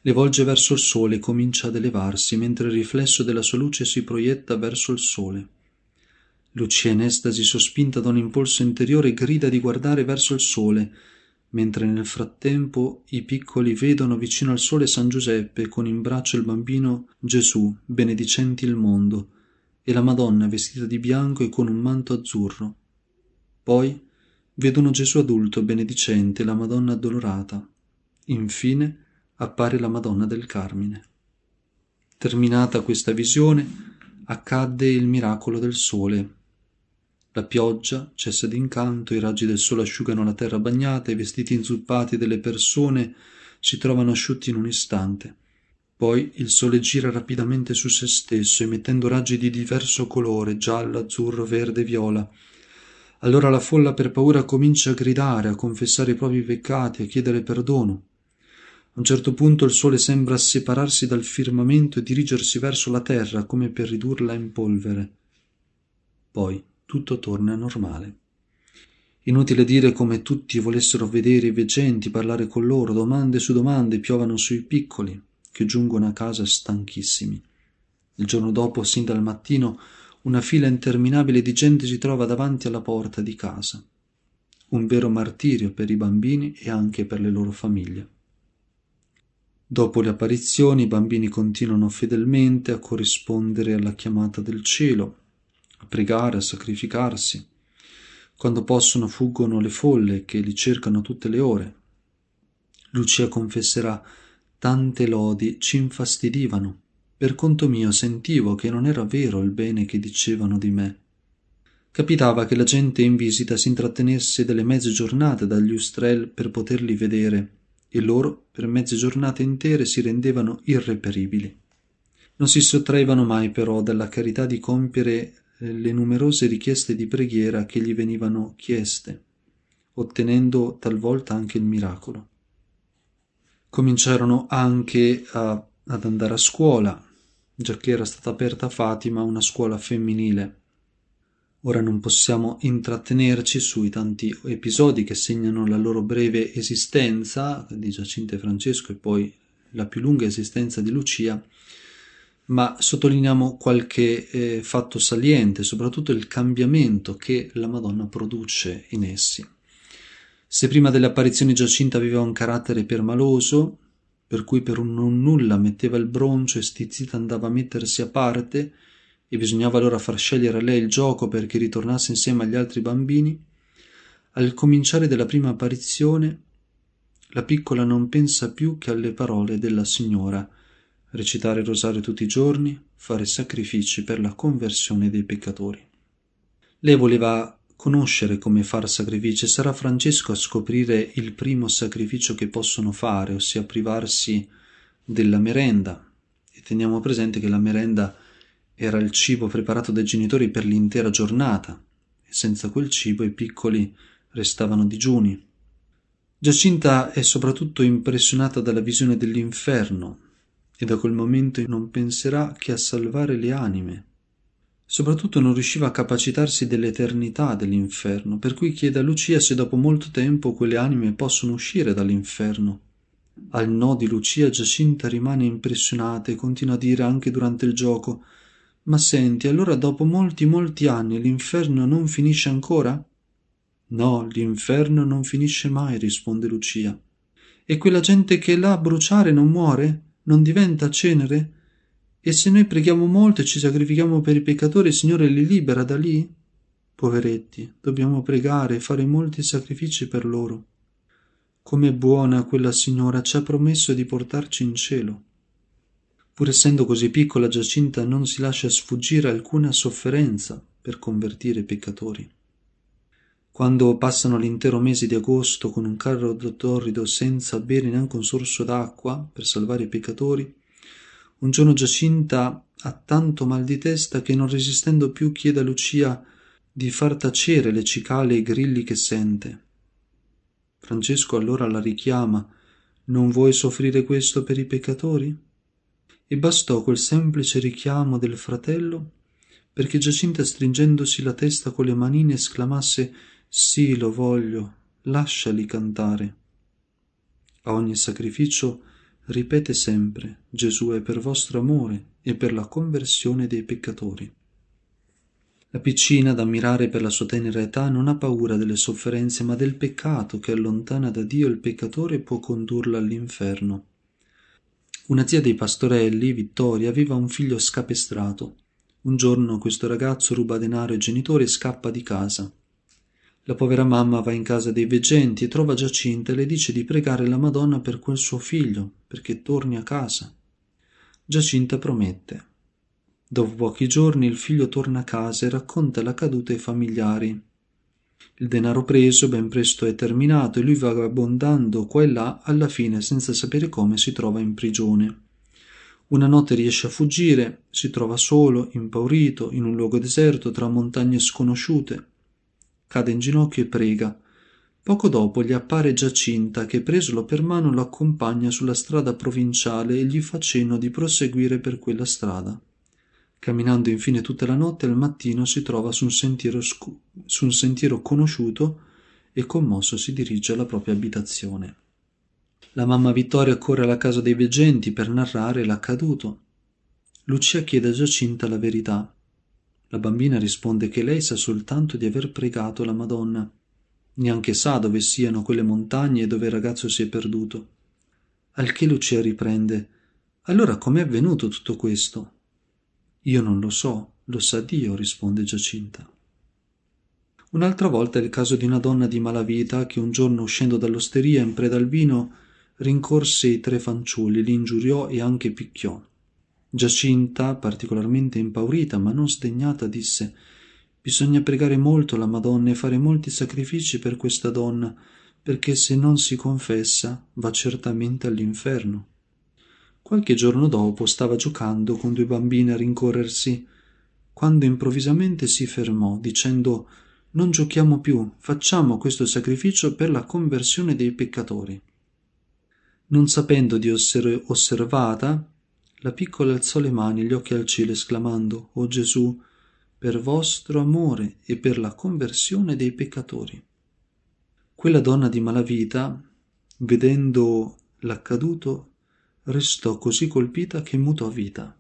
Le volge verso il sole e comincia ad elevarsi, mentre il riflesso della sua luce si proietta verso il sole. Lucia, in estasi, sospinta da un impulso interiore, grida di guardare verso il sole, mentre nel frattempo i piccoli vedono vicino al sole San Giuseppe con in braccio il bambino Gesù, benedicenti il mondo, e la Madonna vestita di bianco e con un manto azzurro. Poi vedono Gesù adulto benedicente e la Madonna addolorata. Infine appare la Madonna del Carmine. Terminata questa visione, accadde il miracolo del sole. La pioggia cessa d'incanto, i raggi del sole asciugano la terra bagnata, i vestiti inzuppati delle persone si trovano asciutti in un istante. Poi il sole gira rapidamente su se stesso, emettendo raggi di diverso colore, giallo, azzurro, verde, viola. Allora la folla per paura comincia a gridare, a confessare i propri peccati, a chiedere perdono. A un certo punto il sole sembra separarsi dal firmamento e dirigersi verso la terra come per ridurla in polvere. Poi tutto torna normale. Inutile dire come tutti volessero vedere i veggenti, parlare con loro, domande su domande piovano sui piccoli, che giungono a casa stanchissimi. Il giorno dopo, sin dal mattino, una fila interminabile di gente si trova davanti alla porta di casa. Un vero martirio per i bambini e anche per le loro famiglie. Dopo le apparizioni, i bambini continuano fedelmente a corrispondere alla chiamata del cielo, a pregare, a sacrificarsi. Quando possono fuggono le folle che li cercano tutte le ore. Lucia confesserà: tante lodi ci infastidivano. Per conto mio sentivo che non era vero il bene che dicevano di me. Capitava che la gente in visita si intrattenesse delle mezze giornate dagli ustrel per poterli vedere, e loro per mezze giornate intere si rendevano irreperibili. Non si sottraevano mai però dalla carità di compiere le numerose richieste di preghiera che gli venivano chieste, ottenendo talvolta anche il miracolo. Cominciarono anche a, ad andare a scuola, giacché era stata aperta a Fatima una scuola femminile. Ora non possiamo intrattenerci sui tanti episodi che segnano la loro breve esistenza di Giacinta e Francesco e poi la più lunga esistenza di Lucia, ma sottolineiamo qualche eh, fatto saliente, soprattutto il cambiamento che la Madonna produce in essi. Se prima delle apparizioni Giacinta aveva un carattere permaloso, per cui per un non nulla metteva il broncio e stizzita andava a mettersi a parte, e bisognava allora far scegliere a lei il gioco perché ritornasse insieme agli altri bambini, al cominciare della prima apparizione la piccola non pensa più che alle parole della Signora: recitare il rosario tutti i giorni, fare sacrifici per la conversione dei peccatori. Lei voleva conoscere come far sacrifici e sarà Francesco a scoprire il primo sacrificio che possono fare, ossia privarsi della merenda. E teniamo presente che la merenda era il cibo preparato dai genitori per l'intera giornata, e senza quel cibo i piccoli restavano digiuni. Giacinta è soprattutto impressionata dalla visione dell'inferno, e da quel momento non penserà che a salvare le anime. Soprattutto non riusciva a capacitarsi dell'eternità dell'inferno, per cui chiede a Lucia se dopo molto tempo quelle anime possono uscire dall'inferno. Al no di Lucia, Giacinta rimane impressionata e continua a dire anche durante il gioco: «Ma senti, allora dopo molti molti anni l'inferno non finisce ancora?» «No, l'inferno non finisce mai», risponde Lucia. «E quella gente che è là a bruciare non muore? Non diventa cenere? E se noi preghiamo molto e ci sacrifichiamo per i peccatori, il Signore li libera da lì? Poveretti, dobbiamo pregare e fare molti sacrifici per loro. Com'è buona quella Signora, ci ha promesso di portarci in cielo». Pur essendo così piccola, Giacinta non si lascia sfuggire alcuna sofferenza per convertire i peccatori. Quando passano l'intero mese di agosto con un carro torrido senza bere neanche un sorso d'acqua per salvare i peccatori, un giorno Giacinta ha tanto mal di testa che, non resistendo più, chiede a Lucia di far tacere le cicale e i grilli che sente. Francesco allora la richiama: «Non vuoi soffrire questo per i peccatori?» E bastò quel semplice richiamo del fratello perché Giacinta, stringendosi la testa con le manine, esclamasse: «Sì, lo voglio, lasciali cantare». A ogni sacrificio ripete sempre: Gesù è per vostro amore e per la conversione dei peccatori. La piccina, da ammirare per la sua tenera età, non ha paura delle sofferenze, ma del peccato che allontana da Dio il peccatore e può condurla all'inferno. Una zia dei pastorelli, Vittoria, aveva un figlio scapestrato. Un giorno questo ragazzo ruba denaro ai genitori e scappa di casa. La povera mamma va in casa dei veggenti e trova Giacinta e le dice di pregare la Madonna per quel suo figlio, perché torni a casa. Giacinta promette. Dopo pochi giorni il figlio torna a casa e racconta l'accaduto ai familiari. Il denaro preso ben presto è terminato e lui vagabondando qua e là, alla fine, senza sapere come, si trova in prigione. Una notte riesce a fuggire, si trova solo, impaurito, in un luogo deserto tra montagne sconosciute. Cade in ginocchio e prega. Poco dopo gli appare Giacinta che, presolo per mano, lo accompagna sulla strada provinciale e gli fa cenno di proseguire per quella strada. Camminando infine tutta la notte, al mattino si trova su un sentiero, scu- su un sentiero conosciuto e commosso si dirige alla propria abitazione. La mamma Vittoria corre alla casa dei veggenti per narrare l'accaduto. Lucia chiede a Giacinta la verità. La bambina risponde che lei sa soltanto di aver pregato la Madonna. Neanche sa dove siano quelle montagne e dove il ragazzo si è perduto. Al che Lucia riprende: allora com'è avvenuto tutto questo? Io non lo so, lo sa Dio, risponde Giacinta. Un'altra volta è il caso di una donna di malavita che un giorno, uscendo dall'osteria in preda al vino, rincorse i tre fanciulli, li ingiuriò e anche picchiò. Giacinta, particolarmente impaurita ma non sdegnata, disse: bisogna pregare molto la Madonna e fare molti sacrifici per questa donna, perché se non si confessa va certamente all'inferno. Qualche giorno dopo stava giocando con due bambine a rincorrersi, quando improvvisamente si fermò, dicendo: non giochiamo più, facciamo questo sacrificio per la conversione dei peccatori. Non sapendo di essere osservata, la piccola alzò le mani e gli occhi al cielo, esclamando: «O Gesù, per vostro amore e per la conversione dei peccatori». Quella donna di malavita, vedendo l'accaduto, restò così colpita che mutò vita.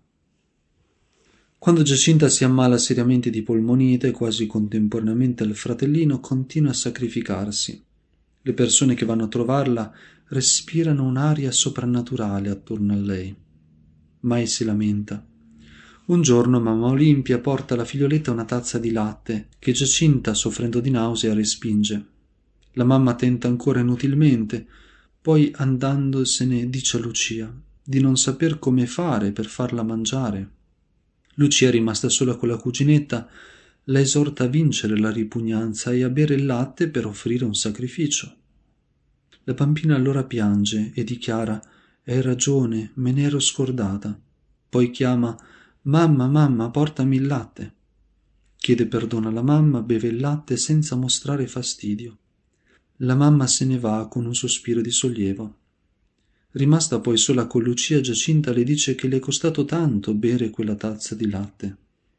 Quando Giacinta si ammala seriamente di polmonite, quasi contemporaneamente al fratellino, continua a sacrificarsi. Le persone che vanno a trovarla respirano un'aria soprannaturale attorno a lei. Mai si lamenta. Un giorno mamma Olimpia porta alla figlioletta una tazza di latte che Giacinta, soffrendo di nausea, respinge. La mamma tenta ancora inutilmente, poi andandosene dice a Lucia di non saper come fare per farla mangiare. Lucia, rimasta sola con la cuginetta, la esorta a vincere la ripugnanza e a bere il latte per offrire un sacrificio. La bambina allora piange e dichiara: «Hai ragione, me ne ero scordata». Poi chiama: «Mamma, mamma, portami il latte». Chiede perdono alla mamma, beve il latte senza mostrare fastidio. La mamma se ne va con un sospiro di sollievo. Rimasta poi sola con Lucia, Giacinta le dice che le è costato tanto bere quella tazza di latte.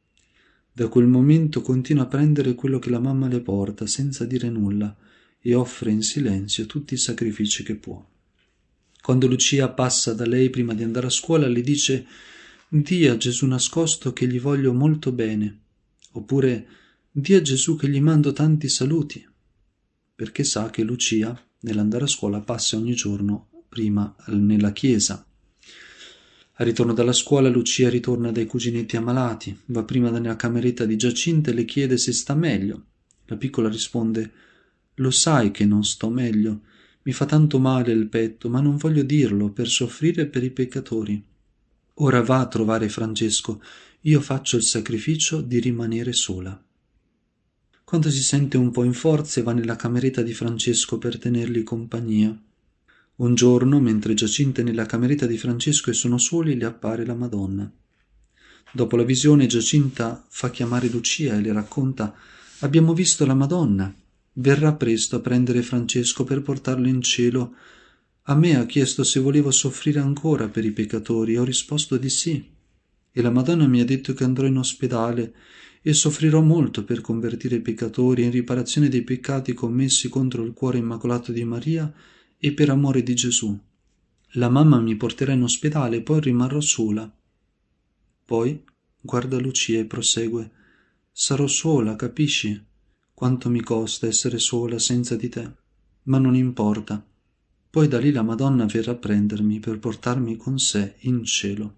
Da quel momento continua a prendere quello che la mamma le porta senza dire nulla e offre in silenzio tutti i sacrifici che può. Quando Lucia passa da lei prima di andare a scuola, le dice: «Dì a Gesù nascosto che gli voglio molto bene», oppure «Dì a Gesù che gli mando tanti saluti», perché sa che Lucia, nell'andare a scuola, passa ogni giorno prima nella chiesa. Al ritorno dalla scuola, Lucia ritorna dai cuginetti ammalati, va prima nella cameretta di Giacinta e le chiede se sta meglio. La piccola risponde: «Lo sai che non sto meglio, mi fa tanto male il petto, ma non voglio dirlo per soffrire per i peccatori. Ora va a trovare Francesco, io faccio il sacrificio di rimanere sola». Quando si sente un po' in forze, va nella cameretta di Francesco per tenergli compagnia. Un giorno, mentre Giacinta è nella cameretta di Francesco e sono soli, le appare la Madonna. Dopo la visione, Giacinta fa chiamare Lucia e le racconta: «Abbiamo visto la Madonna. Verrà presto a prendere Francesco per portarlo in cielo. A me ha chiesto se volevo soffrire ancora per i peccatori e ho risposto di sì. E la Madonna mi ha detto che andrò in ospedale e soffrirò molto per convertire i peccatori in riparazione dei peccati commessi contro il cuore immacolato di Maria e per amore di Gesù. La mamma mi porterà in ospedale e poi rimarrò sola. Poi guarda Lucia e prosegue: sarò sola, capisci? Quanto mi costa essere sola senza di te? Ma non importa. Poi da lì la Madonna verrà a prendermi per portarmi con sé in cielo.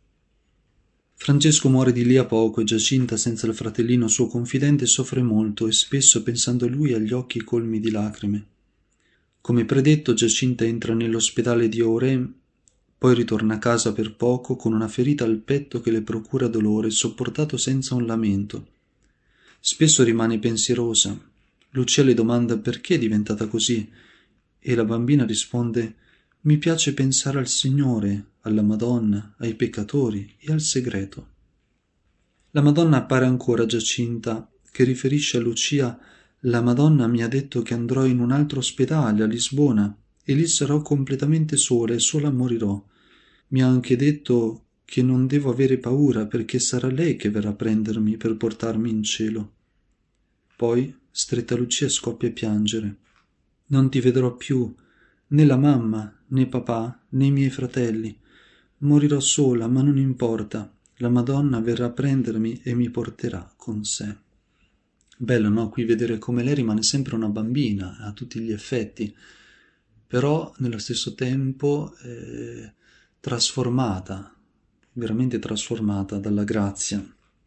Francesco muore di lì a poco e Giacinta, senza il fratellino suo confidente, soffre molto e spesso, pensando a lui, ha gli occhi colmi di lacrime. Come predetto, Giacinta entra nell'ospedale di Auray, poi ritorna a casa per poco con una ferita al petto che le procura dolore, sopportato senza un lamento. Spesso rimane pensierosa. Lucia le domanda perché è diventata così e la bambina risponde: mi piace pensare al Signore, alla Madonna, ai peccatori e al segreto. La Madonna appare ancora a Giacinta, che riferisce a Lucia: la Madonna mi ha detto che andrò in un altro ospedale a Lisbona e lì sarò completamente sola e sola morirò. Mi ha anche detto che non devo avere paura perché sarà lei che verrà a prendermi per portarmi in cielo. Poi, stretta Lucia, scoppia a piangere. Non ti vedrò più, né la mamma, né papà, né i miei fratelli. Morirò sola, ma non importa. La Madonna verrà a prendermi e mi porterà con sé. Bello, no? Qui vedere come lei rimane sempre una bambina a tutti gli effetti, però nello stesso tempo eh, trasformata, veramente trasformata dalla grazia.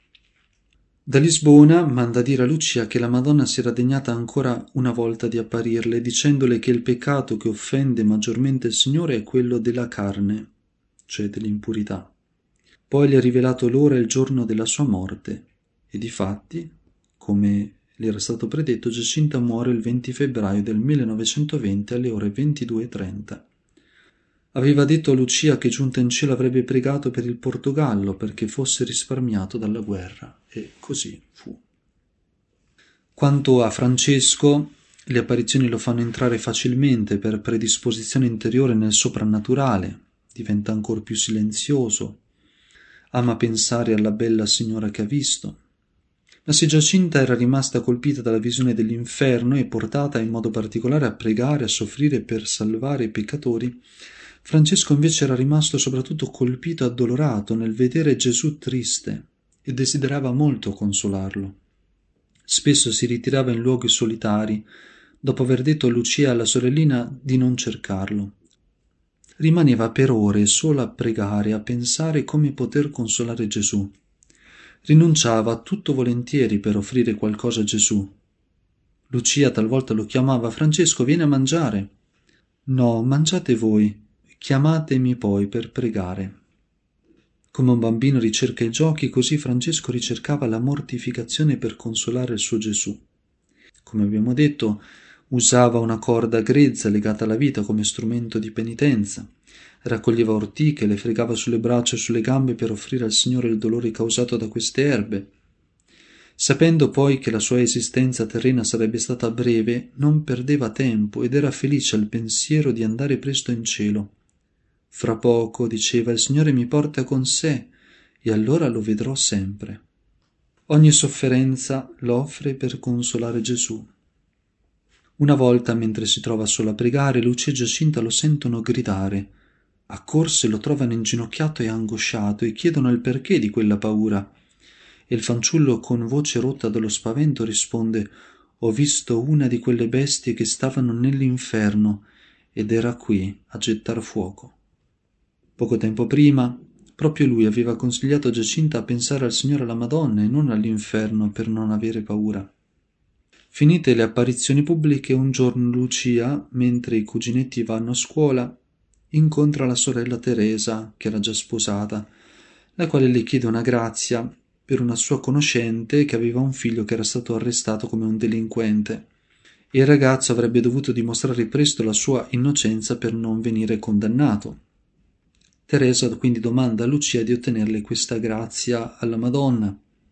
Da Lisbona manda dire a Lucia che la Madonna si era degnata ancora una volta di apparirle, dicendole che il peccato che offende maggiormente il Signore è quello della carne, cioè dell'impurità. Poi le ha rivelato l'ora e il giorno della sua morte, e difatti, come le era stato predetto, Giacinta muore il venti febbraio del millenovecentoventi alle ore ventidue e trenta. Aveva detto a Lucia che giunta in cielo avrebbe pregato per il Portogallo perché fosse risparmiato dalla guerra, e così fu. Quanto a Francesco, le apparizioni lo fanno entrare facilmente per predisposizione interiore nel soprannaturale, diventa ancor più silenzioso, ama pensare alla bella signora che ha visto. Ma se Giacinta era rimasta colpita dalla visione dell'inferno e portata in modo particolare a pregare, a soffrire per salvare i peccatori, Francesco invece era rimasto soprattutto colpito e addolorato nel vedere Gesù triste e desiderava molto consolarlo. Spesso si ritirava in luoghi solitari, dopo aver detto a Lucia e alla sorellina di non cercarlo. Rimaneva per ore solo a pregare, a pensare come poter consolare Gesù. Rinunciava a tutto volentieri per offrire qualcosa a Gesù. Lucia talvolta lo chiamava: Francesco, vieni a mangiare. No, mangiate voi, chiamatemi poi per pregare. Come un bambino ricerca i giochi, così Francesco ricercava la mortificazione per consolare il suo Gesù. Come abbiamo detto, usava una corda grezza legata alla vita come strumento di penitenza. Raccoglieva ortiche, le fregava sulle braccia e sulle gambe per offrire al Signore il dolore causato da queste erbe. Sapendo poi che la sua esistenza terrena sarebbe stata breve, non perdeva tempo ed era felice al pensiero di andare presto in cielo. Fra poco, diceva, il Signore mi porta con sé e allora lo vedrò sempre. Ogni sofferenza l'offre per consolare Gesù. Una volta, mentre si trova solo a pregare, Lucia e Giacinta lo sentono gridare. Accorse lo trovano inginocchiato e angosciato e chiedono il perché di quella paura. E il fanciullo, con voce rotta dallo spavento, risponde: ho visto una di quelle bestie che stavano nell'inferno ed era qui a gettar fuoco. Poco tempo prima, proprio lui aveva consigliato a Giacinta a pensare al Signore e alla Madonna e non all'inferno per non avere paura. Finite le apparizioni pubbliche, un giorno Lucia, mentre i cuginetti vanno a scuola, incontra la sorella Teresa, che era già sposata, la quale le chiede una grazia per una sua conoscente che aveva un figlio che era stato arrestato come un delinquente, e il ragazzo avrebbe dovuto dimostrare presto la sua innocenza per non venire condannato. Teresa quindi domanda a Lucia di ottenerle questa grazia alla Madonna.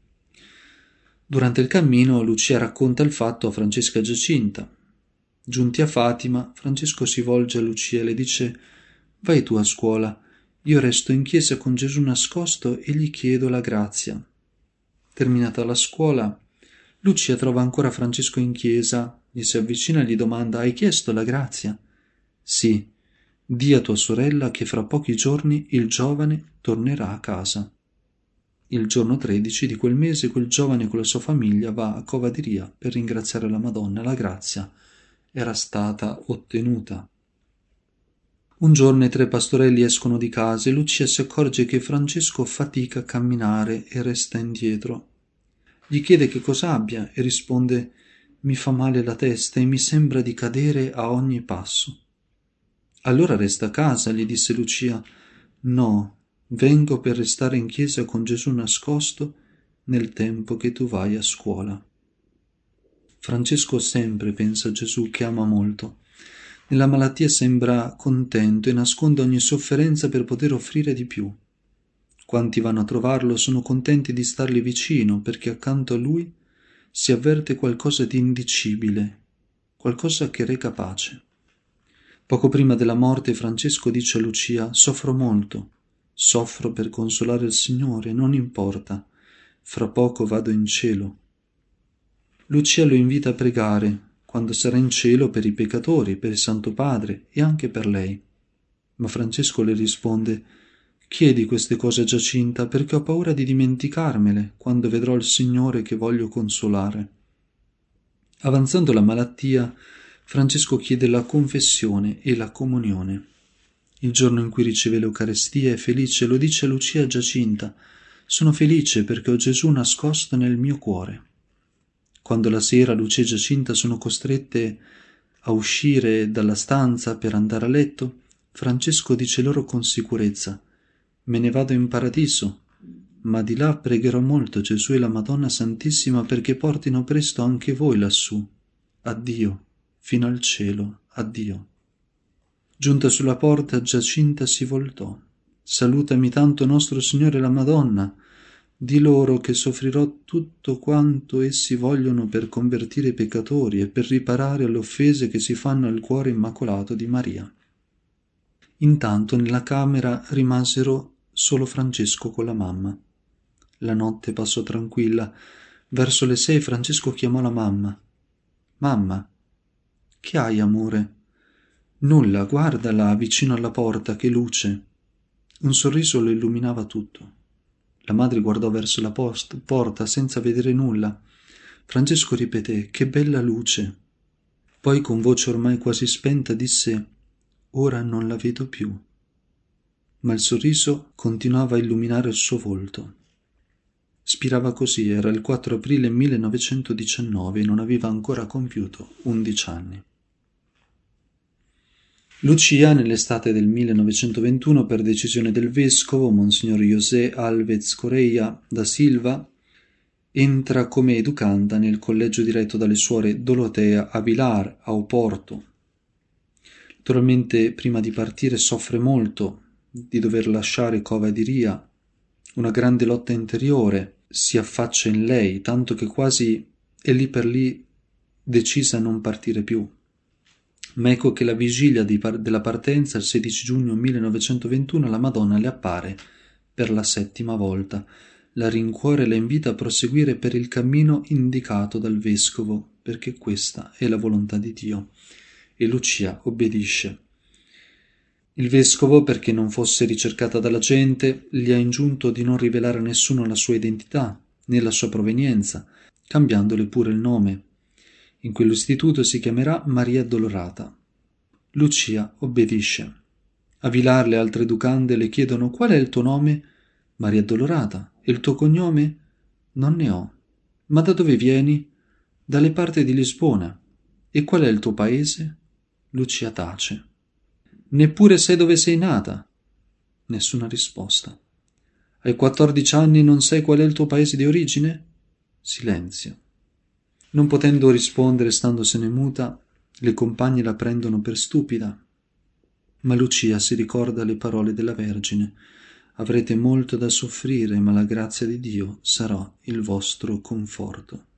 Durante il cammino Lucia racconta il fatto a Francesca e Giacinta. Giunti a Fatima, Francesco si volge a Lucia e le dice: vai tu a scuola, io resto in chiesa con Gesù nascosto e gli chiedo la grazia. Terminata la scuola, Lucia trova ancora Francesco in chiesa, gli si avvicina e gli domanda: hai chiesto la grazia? Sì, di a tua sorella che fra pochi giorni il giovane tornerà a casa. Il giorno tredici di quel mese quel giovane con la sua famiglia va a Cova di Ria per ringraziare la Madonna. La grazia era stata ottenuta. Un giorno i tre pastorelli escono di casa e Lucia si accorge che Francesco fatica a camminare e resta indietro. Gli chiede che cosa abbia e risponde: «Mi fa male la testa e mi sembra di cadere a ogni passo». «Allora resta a casa», gli disse Lucia. «No, vengo per restare in chiesa con Gesù nascosto nel tempo che tu vai a scuola». Francesco sempre pensa a Gesù che ama molto. Nella malattia sembra contento e nasconde ogni sofferenza per poter offrire di più. Quanti vanno a trovarlo sono contenti di stargli vicino perché accanto a lui si avverte qualcosa di indicibile, qualcosa che reca pace. Poco prima della morte Francesco dice a Lucia: «Soffro molto, soffro per consolare il Signore, non importa, fra poco vado in cielo». Lucia lo invita a pregare quando sarà in cielo per i peccatori, per il Santo Padre e anche per lei. Ma Francesco le risponde: «Chiedi queste cose a Giacinta perché ho paura di dimenticarmele quando vedrò il Signore che voglio consolare». Avanzando la malattia, Francesco chiede la confessione e la comunione. Il giorno in cui riceve l'Eucarestia è felice, lo dice a Lucia e a Giacinta: «Sono felice perché ho Gesù nascosto nel mio cuore». Quando la sera Lucia e Giacinta sono costrette a uscire dalla stanza per andare a letto, Francesco dice loro con sicurezza: «Me ne vado in paradiso, ma di là pregherò molto Gesù e la Madonna Santissima perché portino presto anche voi lassù. Addio, fino al cielo, addio». Giunta sulla porta, Giacinta si voltò. «Salutami tanto nostro Signore e la Madonna. Di loro che soffrirò tutto quanto essi vogliono per convertire i peccatori e per riparare alle offese che si fanno al cuore immacolato di Maria». Intanto nella camera rimasero solo Francesco con la mamma. La notte passò tranquilla. Verso le sei Francesco chiamò la mamma. «Mamma, che hai, amore?» «Nulla, guardala vicino alla porta, che luce». Un sorriso lo illuminava tutto. La madre guardò verso la post- porta senza vedere nulla. Francesco ripeté: «Che bella luce». Poi con voce ormai quasi spenta disse: «Ora non la vedo più». Ma il sorriso continuava a illuminare il suo volto. Spirava così, era il quattro aprile millenovecentodiciannove e non aveva ancora compiuto undici anni. Lucia, nell'estate del millenovecentoventuno, per decisione del vescovo, Monsignor José Alves Correia da Silva, entra come educanda nel collegio diretto dalle suore Dorotea Avilar a Oporto. Naturalmente, prima di partire, soffre molto di dover lasciare Cova di Ria. Una grande lotta interiore si affaccia in lei, tanto che quasi è lì per lì decisa a non partire più. Ma ecco che la vigilia di par- della partenza, il sedici giugno millenovecentoventuno, la Madonna le appare per la settima volta. La rincuora e la invita a proseguire per il cammino indicato dal vescovo, perché questa è la volontà di Dio. E Lucia obbedisce. Il vescovo, perché non fosse ricercata dalla gente, gli ha ingiunto di non rivelare a nessuno la sua identità, né la sua provenienza, cambiandole pure il nome. In quell'istituto si chiamerà Maria Addolorata. Lucia obbedisce. A Vilar le altre educande le chiedono: «Qual è il tuo nome?» «Maria Addolorata». «E il tuo cognome?» «Non ne ho». «Ma da dove vieni?» «Dalle parti di Lisbona». «E qual è il tuo paese?» Lucia tace. «Neppure sai dove sei nata?» Nessuna risposta. «Hai quattordici anni e non sai qual è il tuo paese di origine?» Silenzio. Non potendo rispondere, standosene muta, le compagne la prendono per stupida. Ma Lucia si ricorda le parole della Vergine: «Avrete molto da soffrire, ma la grazia di Dio sarà il vostro conforto».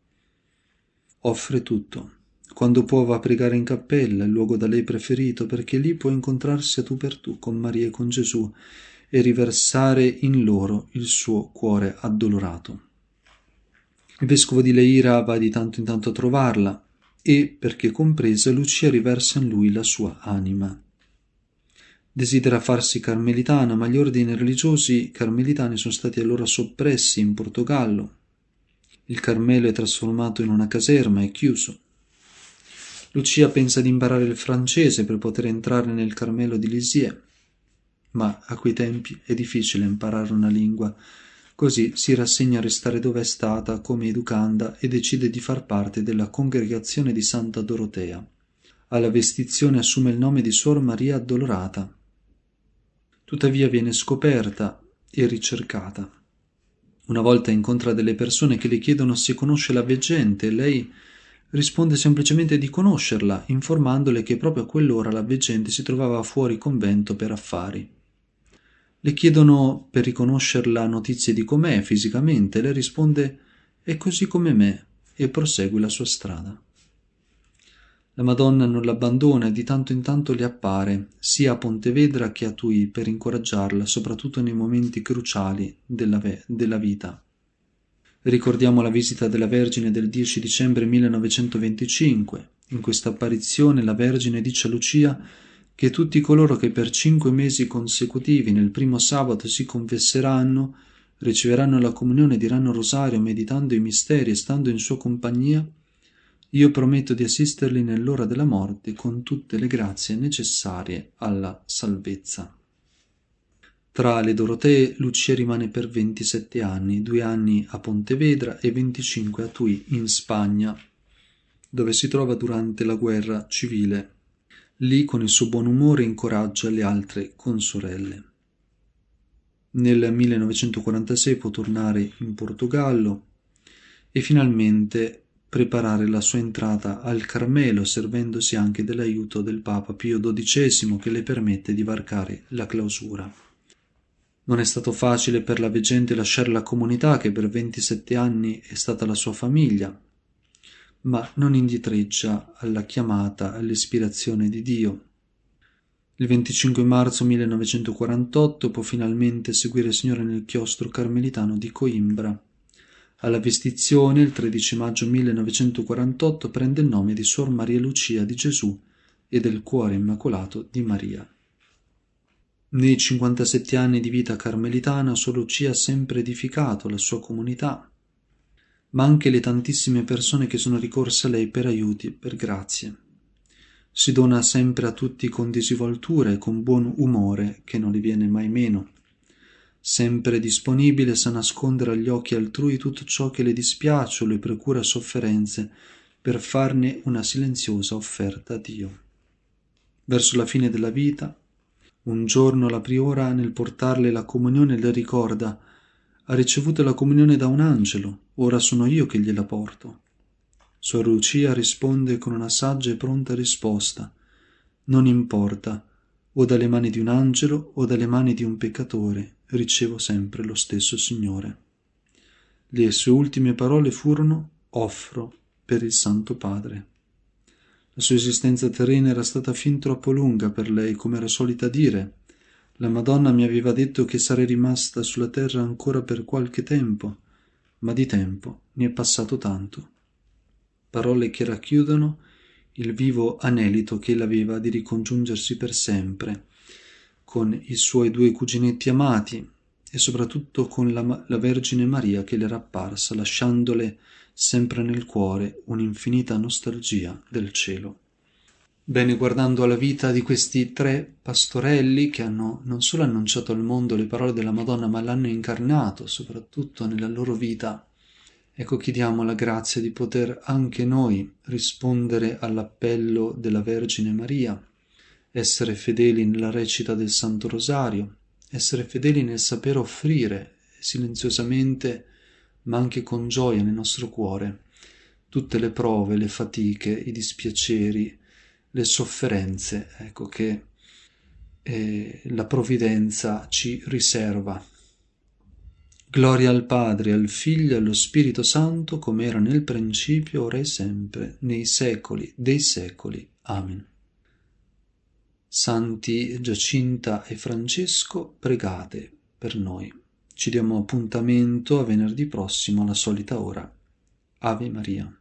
Offre tutto. Quando può va a pregare in cappella, il luogo da lei preferito, perché lì può incontrarsi a tu per tu con Maria e con Gesù e riversare in loro il suo cuore addolorato. Il vescovo di Leira va di tanto in tanto a trovarla e, perché compresa, Lucia riversa in lui la sua anima. Desidera farsi carmelitana, ma gli ordini religiosi carmelitani sono stati allora soppressi in Portogallo. Il Carmelo è trasformato in una caserma e chiuso. Lucia pensa di imparare il francese per poter entrare nel Carmelo di Lisieux, ma a quei tempi è difficile imparare una lingua. Così si rassegna a restare dove è stata come educanda e decide di far parte della congregazione di Santa Dorotea. Alla vestizione assume il nome di Suor Maria Addolorata. Tuttavia viene scoperta e ricercata. Una volta incontra delle persone che le chiedono se conosce la veggente e lei risponde semplicemente di conoscerla, informandole che proprio a quell'ora la veggente si trovava fuori convento per affari. Le chiedono per riconoscerla notizie di com'è fisicamente, lei risponde «è così come me» e prosegue la sua strada. La Madonna non l'abbandona e di tanto in tanto le appare, sia a Pontevedra che a Tui, per incoraggiarla, soprattutto nei momenti cruciali della, ve- della vita. Ricordiamo la visita della Vergine del dieci dicembre millenovecentoventicinque. In questa apparizione la Vergine dice a Lucia che tutti coloro che per cinque mesi consecutivi nel primo sabato si confesseranno, riceveranno la comunione e diranno rosario meditando i misteri e stando in sua compagnia, io prometto di assisterli nell'ora della morte con tutte le grazie necessarie alla salvezza. Tra le Dorotee, Lucia rimane per ventisette anni, due anni a Pontevedra e venticinque a Tui, in Spagna, dove si trova durante la guerra civile. Lì, con il suo buon umore, incoraggia le altre consorelle. Nel millenovecentoquarantasei può tornare in Portogallo e finalmente preparare la sua entrata al Carmelo, servendosi anche dell'aiuto del Papa Pio dodicesimo che le permette di varcare la clausura. Non è stato facile per la veggente lasciare la comunità che per ventisette anni è stata la sua famiglia, ma non indietreggia alla chiamata, all'ispirazione di Dio. Il venticinque marzo millenovecentoquarantotto può finalmente seguire il Signore nel chiostro carmelitano di Coimbra. Alla vestizione, il tredici maggio millenovecentoquarantotto, prende il nome di Suor Maria Lucia di Gesù e del Cuore Immacolato di Maria. Nei cinquantasette anni di vita carmelitana, Suor Lucia ha sempre edificato la sua comunità, ma anche le tantissime persone che sono ricorse a lei per aiuti e per grazie. Si dona sempre a tutti con disinvoltura e con buon umore, che non le viene mai meno. Sempre disponibile, sa nascondere agli occhi altrui tutto ciò che le dispiace o le procura sofferenze, per farne una silenziosa offerta a Dio. Verso la fine della vita, un giorno la priora, nel portarle la comunione, le ricorda: «Ha ricevuto la comunione da un angelo, ora sono io che gliela porto». Suor Lucia risponde con una saggia e pronta risposta: «Non importa, o dalle mani di un angelo o dalle mani di un peccatore, ricevo sempre lo stesso Signore». Le sue ultime parole furono: «Offro per il Santo Padre». La sua esistenza terrena era stata fin troppo lunga per lei, come era solita dire. La Madonna mi aveva detto che sarei rimasta sulla terra ancora per qualche tempo, ma di tempo ne è passato tanto. Parole che racchiudono il vivo anelito che ella aveva di ricongiungersi per sempre con i suoi due cuginetti amati e soprattutto con la, la Vergine Maria che le era apparsa, lasciandole sempre nel cuore un'infinita nostalgia del cielo. Bene, guardando alla vita di questi tre pastorelli che hanno non solo annunciato al mondo le parole della Madonna, ma l'hanno incarnato soprattutto nella loro vita, ecco, chiediamo la grazia di poter anche noi rispondere all'appello della Vergine Maria, essere fedeli nella recita del Santo Rosario, essere fedeli nel saper offrire silenziosamente, ma anche con gioia nel nostro cuore, tutte le prove, le fatiche, i dispiaceri, le sofferenze, ecco, che eh, la provvidenza ci riserva. Gloria al Padre, al Figlio e allo Spirito Santo, come era nel principio, ora e sempre, nei secoli dei secoli. Amen. Santi Giacinta e Francesco, pregate per noi. Ci diamo appuntamento a venerdì prossimo alla solita ora. Ave Maria.